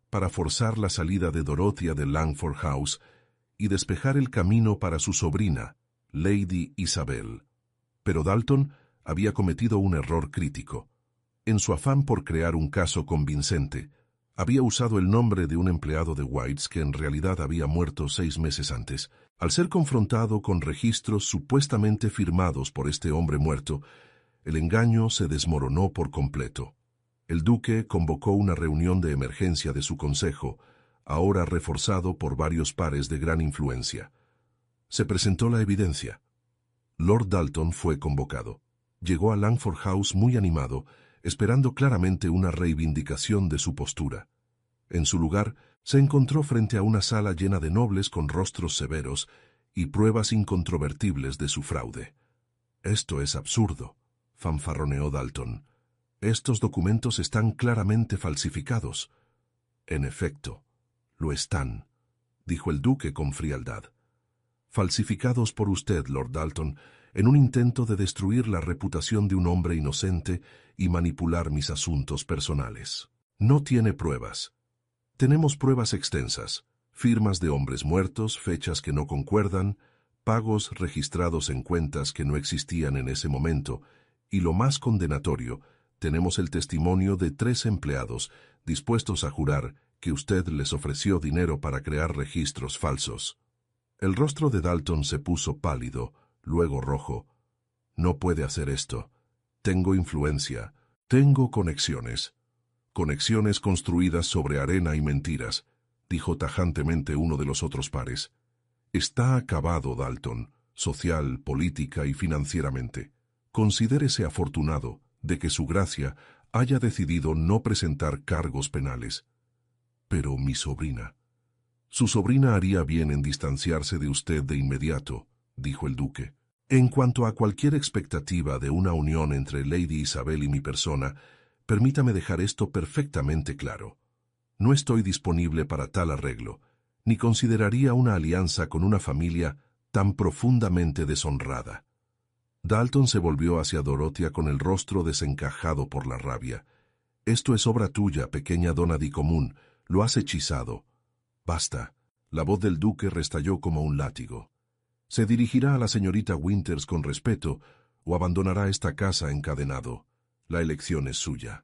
para forzar la salida de Dorothea de Langford House y despejar el camino para su sobrina, Lady Isabel. Pero Dalton había cometido un error crítico. En su afán por crear un caso convincente, había usado el nombre de un empleado de White's que en realidad había muerto 6 meses antes. Al ser confrontado con registros supuestamente firmados por este hombre muerto, el engaño se desmoronó por completo. El duque convocó una reunión de emergencia de su consejo, ahora reforzado por varios pares de gran influencia. Se presentó la evidencia. Lord Dalton fue convocado. Llegó a Langford House muy animado, esperando claramente una reivindicación de su postura. En su lugar, se encontró frente a una sala llena de nobles con rostros severos y pruebas incontrovertibles de su fraude. «Esto es absurdo», fanfarroneó Dalton. «Estos documentos están claramente falsificados». «En efecto, lo están», dijo el duque con frialdad. «Falsificados por usted, Lord Dalton, en un intento de destruir la reputación de un hombre inocente y manipular mis asuntos personales. No tiene pruebas. Tenemos pruebas extensas, firmas de hombres muertos, fechas que no concuerdan, pagos registrados en cuentas que no existían en ese momento, y lo más condenatorio, tenemos el testimonio de 3 empleados dispuestos a jurar que usted les ofreció dinero para crear registros falsos». El rostro de Dalton se puso pálido, luego rojo. «No puede hacer esto. Tengo influencia. Tengo conexiones». «Conexiones construidas sobre arena y mentiras», dijo tajantemente uno de los otros pares. «Está acabado, Dalton, social, política y financieramente. Considérese afortunado de que su gracia haya decidido no presentar cargos penales». «Pero mi sobrina». «Su sobrina haría bien en distanciarse de usted de inmediato», dijo el duque. «En cuanto a cualquier expectativa de una unión entre Lady Isabel y mi persona, permítame dejar esto perfectamente claro. No estoy disponible para tal arreglo, ni consideraría una alianza con una familia tan profundamente deshonrada». Dalton se volvió hacia Dorothea con el rostro desencajado por la rabia. «Esto es obra tuya, pequeña dona di común. Lo has hechizado». «Basta». La voz del duque restalló como un látigo. «Se dirigirá a la señorita Winters con respeto o abandonará esta casa encadenado. La elección es suya».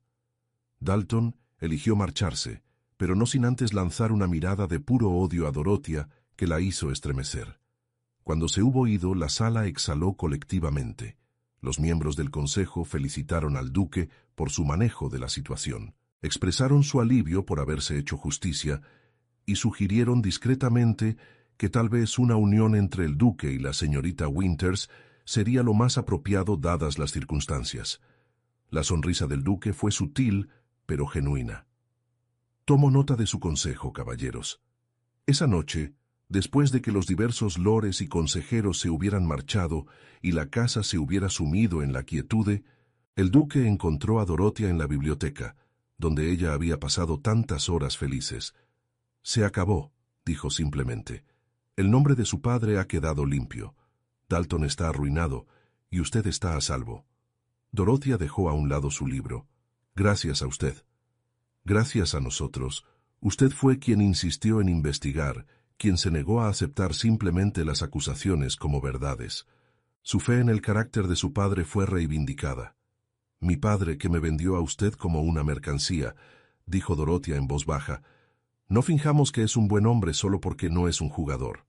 Dalton eligió marcharse, pero no sin antes lanzar una mirada de puro odio a Dorothea que la hizo estremecer. Cuando se hubo ido, la sala exhaló colectivamente. Los miembros del consejo felicitaron al duque por su manejo de la situación, expresaron su alivio por haberse hecho justicia y sugirieron discretamente que tal vez una unión entre el duque y la señorita Winters sería lo más apropiado dadas las circunstancias. La sonrisa del duque fue sutil, pero genuina. «Tomo nota de su consejo, caballeros. Esa noche, después de que los diversos lores y consejeros se hubieran marchado y la casa se hubiera sumido en la quietude, el duque encontró a Dorothea en la biblioteca, donde ella había pasado tantas horas felices. «Se acabó», dijo simplemente. «El nombre de su padre ha quedado limpio. Dalton está arruinado y usted está a salvo». Dorothea dejó a un lado su libro. «Gracias a usted. Gracias a nosotros. Usted fue quien insistió en investigar, quien se negó a aceptar simplemente las acusaciones como verdades. Su fe en el carácter de su padre fue reivindicada». «Mi padre que me vendió a usted como una mercancía», dijo Dorothea en voz baja. «No finjamos que es un buen hombre solo porque no es un jugador».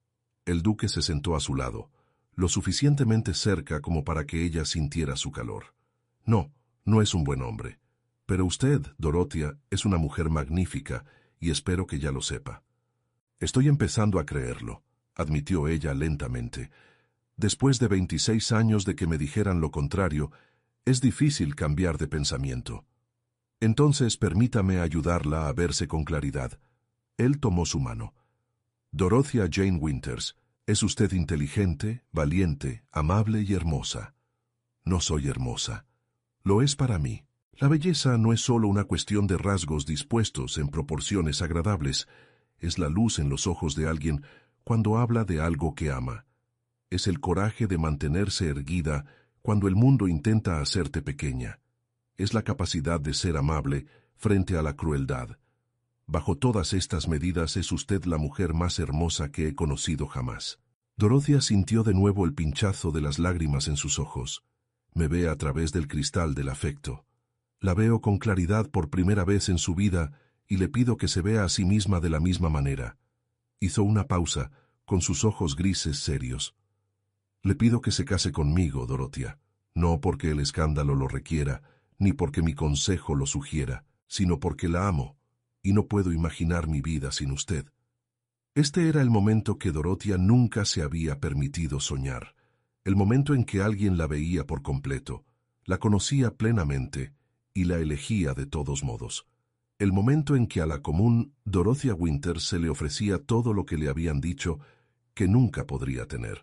El duque se sentó a su lado, lo suficientemente cerca como para que ella sintiera su calor. «No, no es un buen hombre. Pero usted, Dorothea, es una mujer magnífica y espero que ya lo sepa». «Estoy empezando a creerlo», admitió ella lentamente. «Después de 26 años de que me dijeran lo contrario, es difícil cambiar de pensamiento». «Entonces permítame ayudarla a verse con claridad». Él tomó su mano. «Dorothea Jane Winters, es usted inteligente, valiente, amable y hermosa». «No soy hermosa». «Lo es para mí. La belleza no es solo una cuestión de rasgos dispuestos en proporciones agradables. Es la luz en los ojos de alguien cuando habla de algo que ama. Es el coraje de mantenerse erguida cuando el mundo intenta hacerte pequeña. Es la capacidad de ser amable frente a la crueldad». Bajo todas estas medidas es usted la mujer más hermosa que he conocido jamás. Dorothea sintió de nuevo el pinchazo de las lágrimas en sus ojos. Me ve a través del cristal del afecto. La veo con claridad por primera vez en su vida y le pido que se vea a sí misma de la misma manera. Hizo una pausa, con sus ojos grises serios. Le pido que se case conmigo, Dorothea, no porque el escándalo lo requiera, ni porque mi consejo lo sugiera, sino porque la amo, y no puedo imaginar mi vida sin usted. Este era el momento que Dorothea nunca se había permitido soñar, el momento en que alguien la veía por completo, la conocía plenamente y la elegía de todos modos. El momento en que a la común Dorothea Winters se le ofrecía todo lo que le habían dicho que nunca podría tener.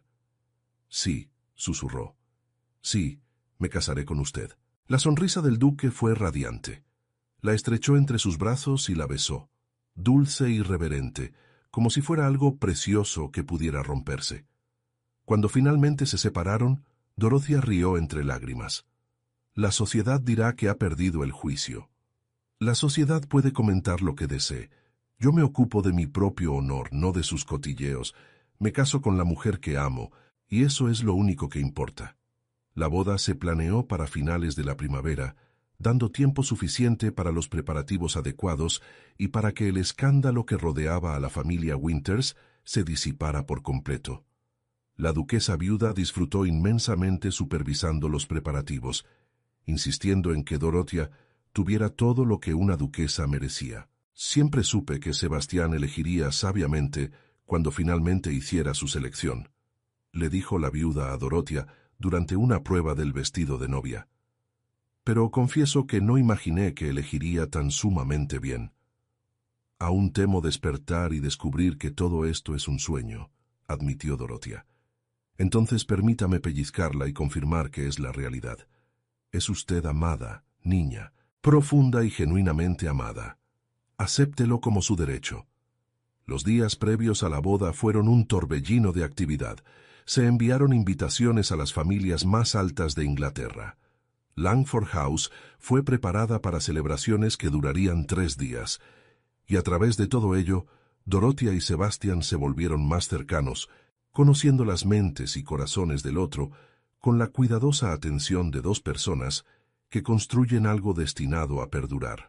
Sí, susurró. Sí, me casaré con usted. La sonrisa del duque fue radiante. La estrechó entre sus brazos y la besó, dulce y reverente, como si fuera algo precioso que pudiera romperse. Cuando finalmente se separaron, Dorothea rió entre lágrimas. La sociedad dirá que ha perdido el juicio. La sociedad puede comentar lo que desee. Yo me ocupo de mi propio honor, no de sus cotilleos. Me caso con la mujer que amo, y eso es lo único que importa. La boda se planeó para finales de la primavera, dando tiempo suficiente para los preparativos adecuados y para que el escándalo que rodeaba a la familia Winters se disipara por completo. La duquesa viuda disfrutó inmensamente supervisando los preparativos, insistiendo en que Dorothea tuviera todo lo que una duquesa merecía. Siempre supe que Sebastián elegiría sabiamente cuando finalmente hiciera su selección, le dijo la viuda a Dorothea durante una prueba del vestido de novia. Pero confieso que no imaginé que elegiría tan sumamente bien. Aún temo despertar y descubrir que todo esto es un sueño, admitió Dorothea. Entonces permítame pellizcarla y confirmar que es la realidad. Es usted amada, niña, profunda y genuinamente amada. Acéptelo como su derecho. Los días previos a la boda fueron un torbellino de actividad. Se enviaron invitaciones a las familias más altas de Inglaterra. Langford House fue preparada para celebraciones que durarían 3 días, y a través de todo ello, Dorothea y Sebastián se volvieron más cercanos, conociendo las mentes y corazones del otro, con la cuidadosa atención de 2 personas que construyen algo destinado a perdurar.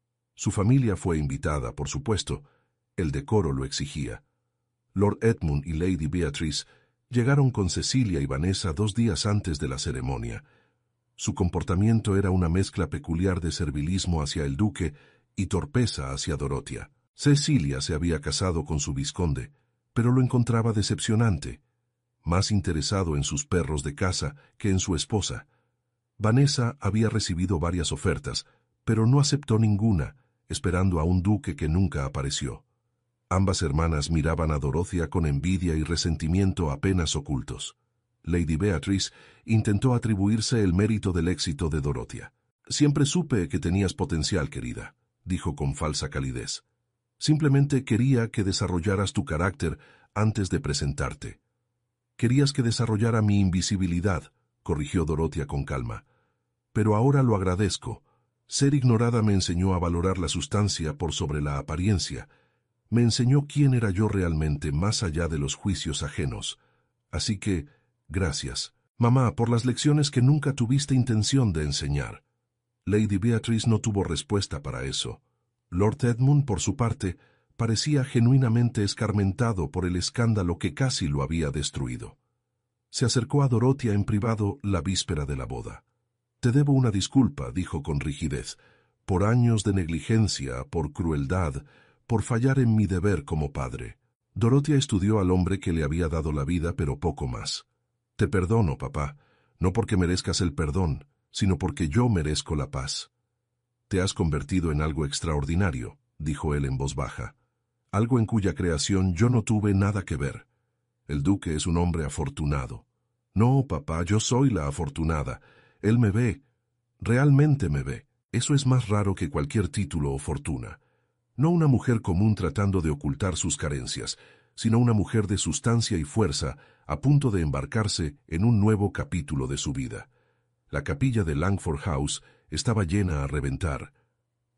Su familia fue invitada, por supuesto, el decoro lo exigía. Lord Edmund y Lady Beatrice llegaron con Cecilia y Vanessa 2 días antes de la ceremonia. Su comportamiento era una mezcla peculiar de servilismo hacia el duque y torpeza hacia Dorothea. Cecilia se había casado con su vizconde, pero lo encontraba decepcionante, más interesado en sus perros de caza que en su esposa. Vanessa había recibido varias ofertas, pero no aceptó ninguna, esperando a un duque que nunca apareció. Ambas hermanas miraban a Dorothea con envidia y resentimiento apenas ocultos. Lady Beatrice intentó atribuirse el mérito del éxito de Dorothea. «Siempre supe que tenías potencial, querida», dijo con falsa calidez. «Simplemente quería que desarrollaras tu carácter antes de presentarte». «Querías que desarrollara mi invisibilidad», corrigió Dorothea con calma. «Pero ahora lo agradezco. Ser ignorada me enseñó a valorar la sustancia por sobre la apariencia. Me enseñó quién era yo realmente más allá de los juicios ajenos. Así que, gracias, mamá, por las lecciones que nunca tuviste intención de enseñar». Lady Beatrice no tuvo respuesta para eso. Lord Edmund, por su parte, parecía genuinamente escarmentado por el escándalo que casi lo había destruido. Se acercó a Dorothea en privado la víspera de la boda. «Te debo una disculpa», dijo con rigidez, «por años de negligencia, por crueldad, por fallar en mi deber como padre». Dorothea estudió al hombre que le había dado la vida, pero poco más. «Te perdono, papá, no porque merezcas el perdón, sino porque yo merezco la paz». «Te has convertido en algo extraordinario», dijo él en voz baja. «Algo en cuya creación yo no tuve nada que ver. El duque es un hombre afortunado». «No, papá, yo soy la afortunada. Él me ve, realmente me ve. Eso es más raro que cualquier título o fortuna. No una mujer común tratando de ocultar sus carencias, sino una mujer de sustancia y fuerza a punto de embarcarse en un nuevo capítulo de su vida». La capilla de Langford House estaba llena a reventar.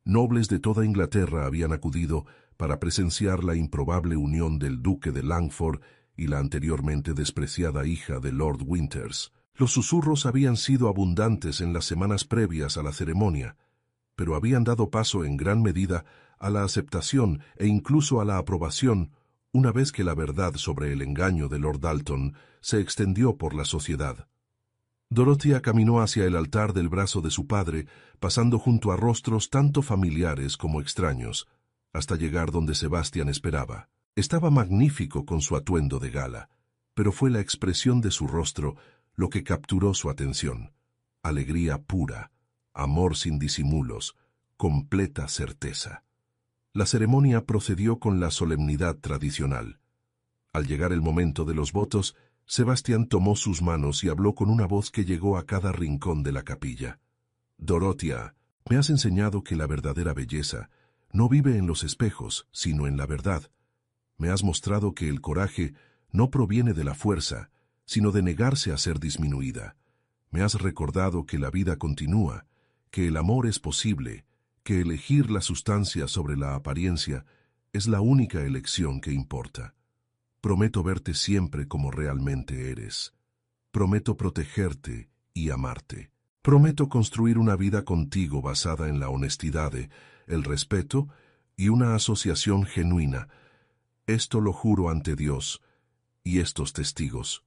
Nobles de toda Inglaterra habían acudido para presenciar la improbable unión del duque de Langford y la anteriormente despreciada hija de Lord Winters. Los susurros habían sido abundantes en las semanas previas a la ceremonia, pero habían dado paso en gran medida a la aceptación e incluso a la aprobación una vez que la verdad sobre el engaño de Lord Dalton se extendió por la sociedad. Dorothea caminó hacia el altar del brazo de su padre, pasando junto a rostros tanto familiares como extraños, hasta llegar donde Sebastian esperaba. Estaba magnífico con su atuendo de gala, pero fue la expresión de su rostro lo que capturó su atención. Alegría pura, amor sin disimulos, completa certeza. La ceremonia procedió con la solemnidad tradicional. Al llegar el momento de los votos, Sebastián tomó sus manos y habló con una voz que llegó a cada rincón de la capilla. Dorothea, me has enseñado que la verdadera belleza no vive en los espejos, sino en la verdad. Me has mostrado que el coraje no proviene de la fuerza, sino de negarse a ser disminuida. Me has recordado que la vida continúa, que el amor es posible, que elegir la sustancia sobre la apariencia es la única elección que importa. Prometo verte siempre como realmente eres. Prometo protegerte y amarte. Prometo construir una vida contigo basada en la honestidad, el respeto y una asociación genuina. Esto lo juro ante Dios y estos testigos.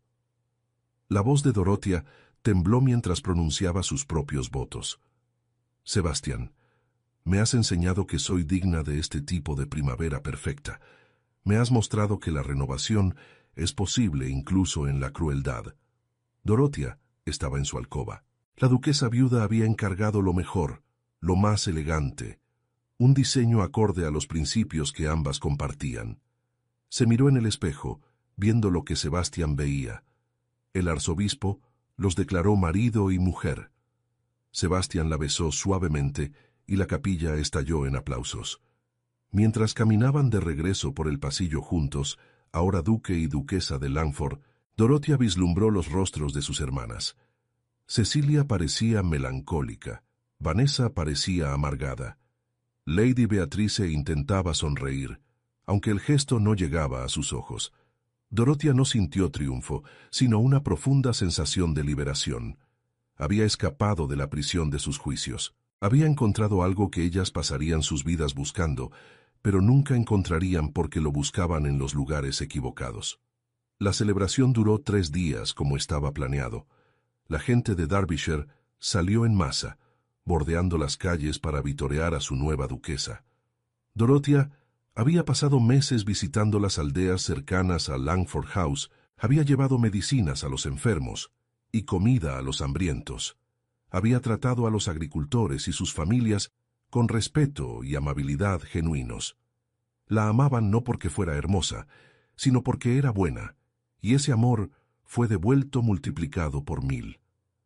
La voz de Dorothea tembló mientras pronunciaba sus propios votos. Sebastián, me has enseñado que soy digna de este tipo de primavera perfecta. Me has mostrado que la renovación es posible incluso en la crueldad. Dorothea estaba en su alcoba. La duquesa viuda había encargado lo mejor, lo más elegante, un diseño acorde a los principios que ambas compartían. Se miró en el espejo, viendo lo que Sebastián veía. El arzobispo los declaró marido y mujer. Sebastián la besó suavemente y la capilla estalló en aplausos. Mientras caminaban de regreso por el pasillo juntos, ahora duque y duquesa de Langford, Dorothea vislumbró los rostros de sus hermanas. Cecilia parecía melancólica, Vanessa parecía amargada. Lady Beatrice intentaba sonreír, aunque el gesto no llegaba a sus ojos. Dorothea no sintió triunfo, sino una profunda sensación de liberación. Había escapado de la prisión de sus juicios. Había encontrado algo que ellas pasarían sus vidas buscando, pero nunca encontrarían porque lo buscaban en los lugares equivocados. La celebración duró 3 días como estaba planeado. La gente de Derbyshire salió en masa, bordeando las calles para vitorear a su nueva duquesa. Dorothea había pasado meses visitando las aldeas cercanas a Langford House, había llevado medicinas a los enfermos y comida a los hambrientos. Había tratado a los agricultores y sus familias con respeto y amabilidad genuinos. La amaban no porque fuera hermosa, sino porque era buena, y ese amor fue devuelto multiplicado por 1000.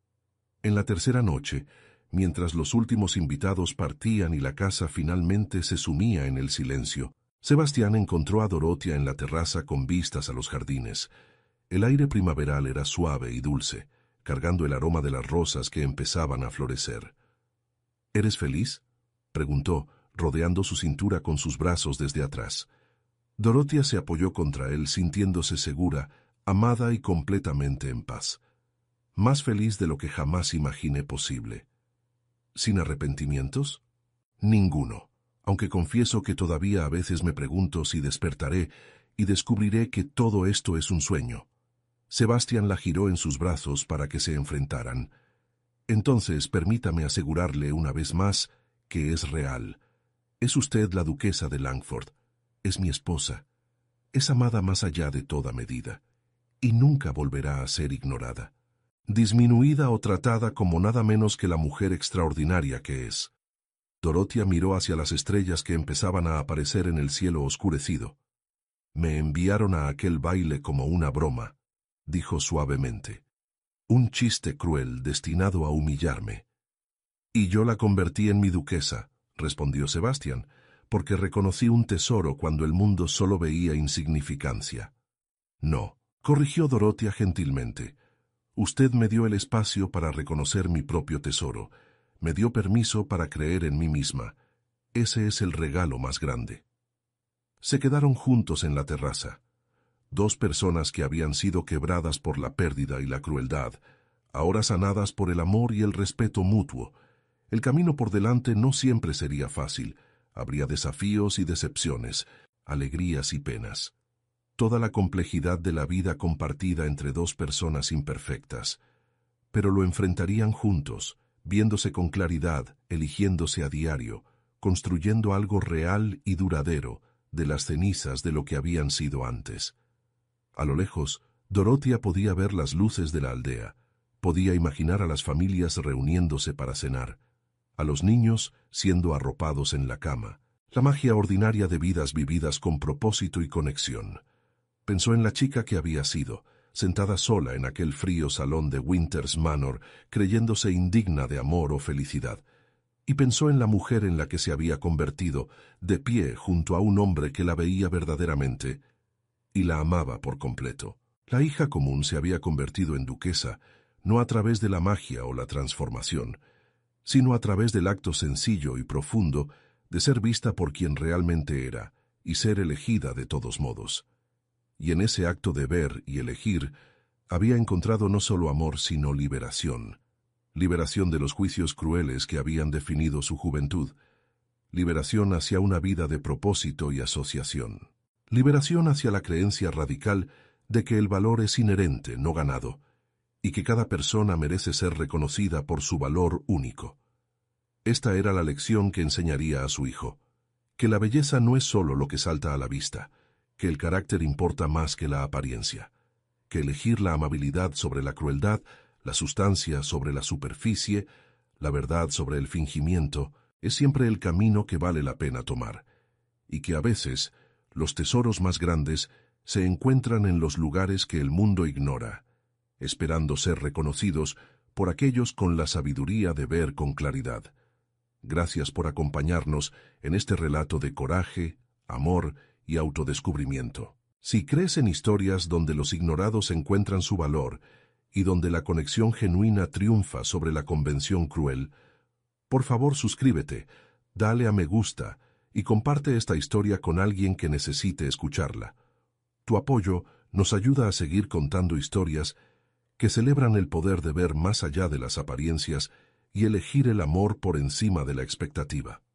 En la tercera noche, mientras los últimos invitados partían y la casa finalmente se sumía en el silencio, Sebastián encontró a Dorothea en la terraza con vistas a los jardines. El aire primaveral era suave y dulce, cargando el aroma de las rosas que empezaban a florecer. ¿Eres feliz?, preguntó, rodeando su cintura con sus brazos desde atrás. Dorothea se apoyó contra él, sintiéndose segura, amada y completamente en paz. Más feliz de lo que jamás imaginé posible. ¿Sin arrepentimientos? Ninguno, aunque confieso que todavía a veces me pregunto si despertaré y descubriré que todo esto es un sueño. Sebastián la giró en sus brazos para que se enfrentaran. Entonces permítame asegurarle una vez más que es real. Es usted la duquesa de Langford. Es mi esposa. Es amada más allá de toda medida. Y nunca volverá a ser ignorada. Disminuida o tratada como nada menos que la mujer extraordinaria que es. Dorothea miró hacia las estrellas que empezaban a aparecer en el cielo oscurecido. Me enviaron a aquel baile como una broma, dijo suavemente. Un chiste cruel destinado a humillarme. Y yo la convertí en mi duquesa, respondió Sebastián, porque reconocí un tesoro cuando el mundo solo veía insignificancia. No, corrigió Dorothea gentilmente. Usted me dio el espacio para reconocer mi propio tesoro, me dio permiso para creer en mí misma, ese es el regalo más grande. Se quedaron juntos en la terraza. Dos personas que habían sido quebradas por la pérdida y la crueldad, ahora sanadas por el amor y el respeto mutuo. El camino por delante no siempre sería fácil. Habría desafíos y decepciones, alegrías y penas. Toda la complejidad de la vida compartida entre dos personas imperfectas. Pero lo enfrentarían juntos, viéndose con claridad, eligiéndose a diario, construyendo algo real y duradero de las cenizas de lo que habían sido antes. A lo lejos, Dorothea podía ver las luces de la aldea, podía imaginar a las familias reuniéndose para cenar, a los niños siendo arropados en la cama, la magia ordinaria de vidas vividas con propósito y conexión. Pensó en la chica que había sido, sentada sola en aquel frío salón de Winters Manor, creyéndose indigna de amor o felicidad, y pensó en la mujer en la que se había convertido, de pie junto a un hombre que la veía verdaderamente y la amaba por completo. La hija común se había convertido en duquesa, no a través de la magia o la transformación, sino a través del acto sencillo y profundo de ser vista por quien realmente era y ser elegida de todos modos. Y en ese acto de ver y elegir, había encontrado no solo amor sino liberación. Liberación de los juicios crueles que habían definido su juventud. Liberación hacia una vida de propósito y asociación. Liberación hacia la creencia radical de que el valor es inherente, no ganado, y que cada persona merece ser reconocida por su valor único. Esta era la lección que enseñaría a su hijo, que la belleza no es solo lo que salta a la vista, que el carácter importa más que la apariencia, que elegir la amabilidad sobre la crueldad, la sustancia sobre la superficie, la verdad sobre el fingimiento, es siempre el camino que vale la pena tomar, y que a veces los tesoros más grandes se encuentran en los lugares que el mundo ignora, esperando ser reconocidos por aquellos con la sabiduría de ver con claridad. Gracias por acompañarnos en este relato de coraje, amor y autodescubrimiento. Si crees en historias donde los ignorados encuentran su valor y donde la conexión genuina triunfa sobre la convención cruel, por favor suscríbete, dale a me gusta y comparte esta historia con alguien que necesite escucharla. Tu apoyo nos ayuda a seguir contando historias que celebran el poder de ver más allá de las apariencias y elegir el amor por encima de la expectativa.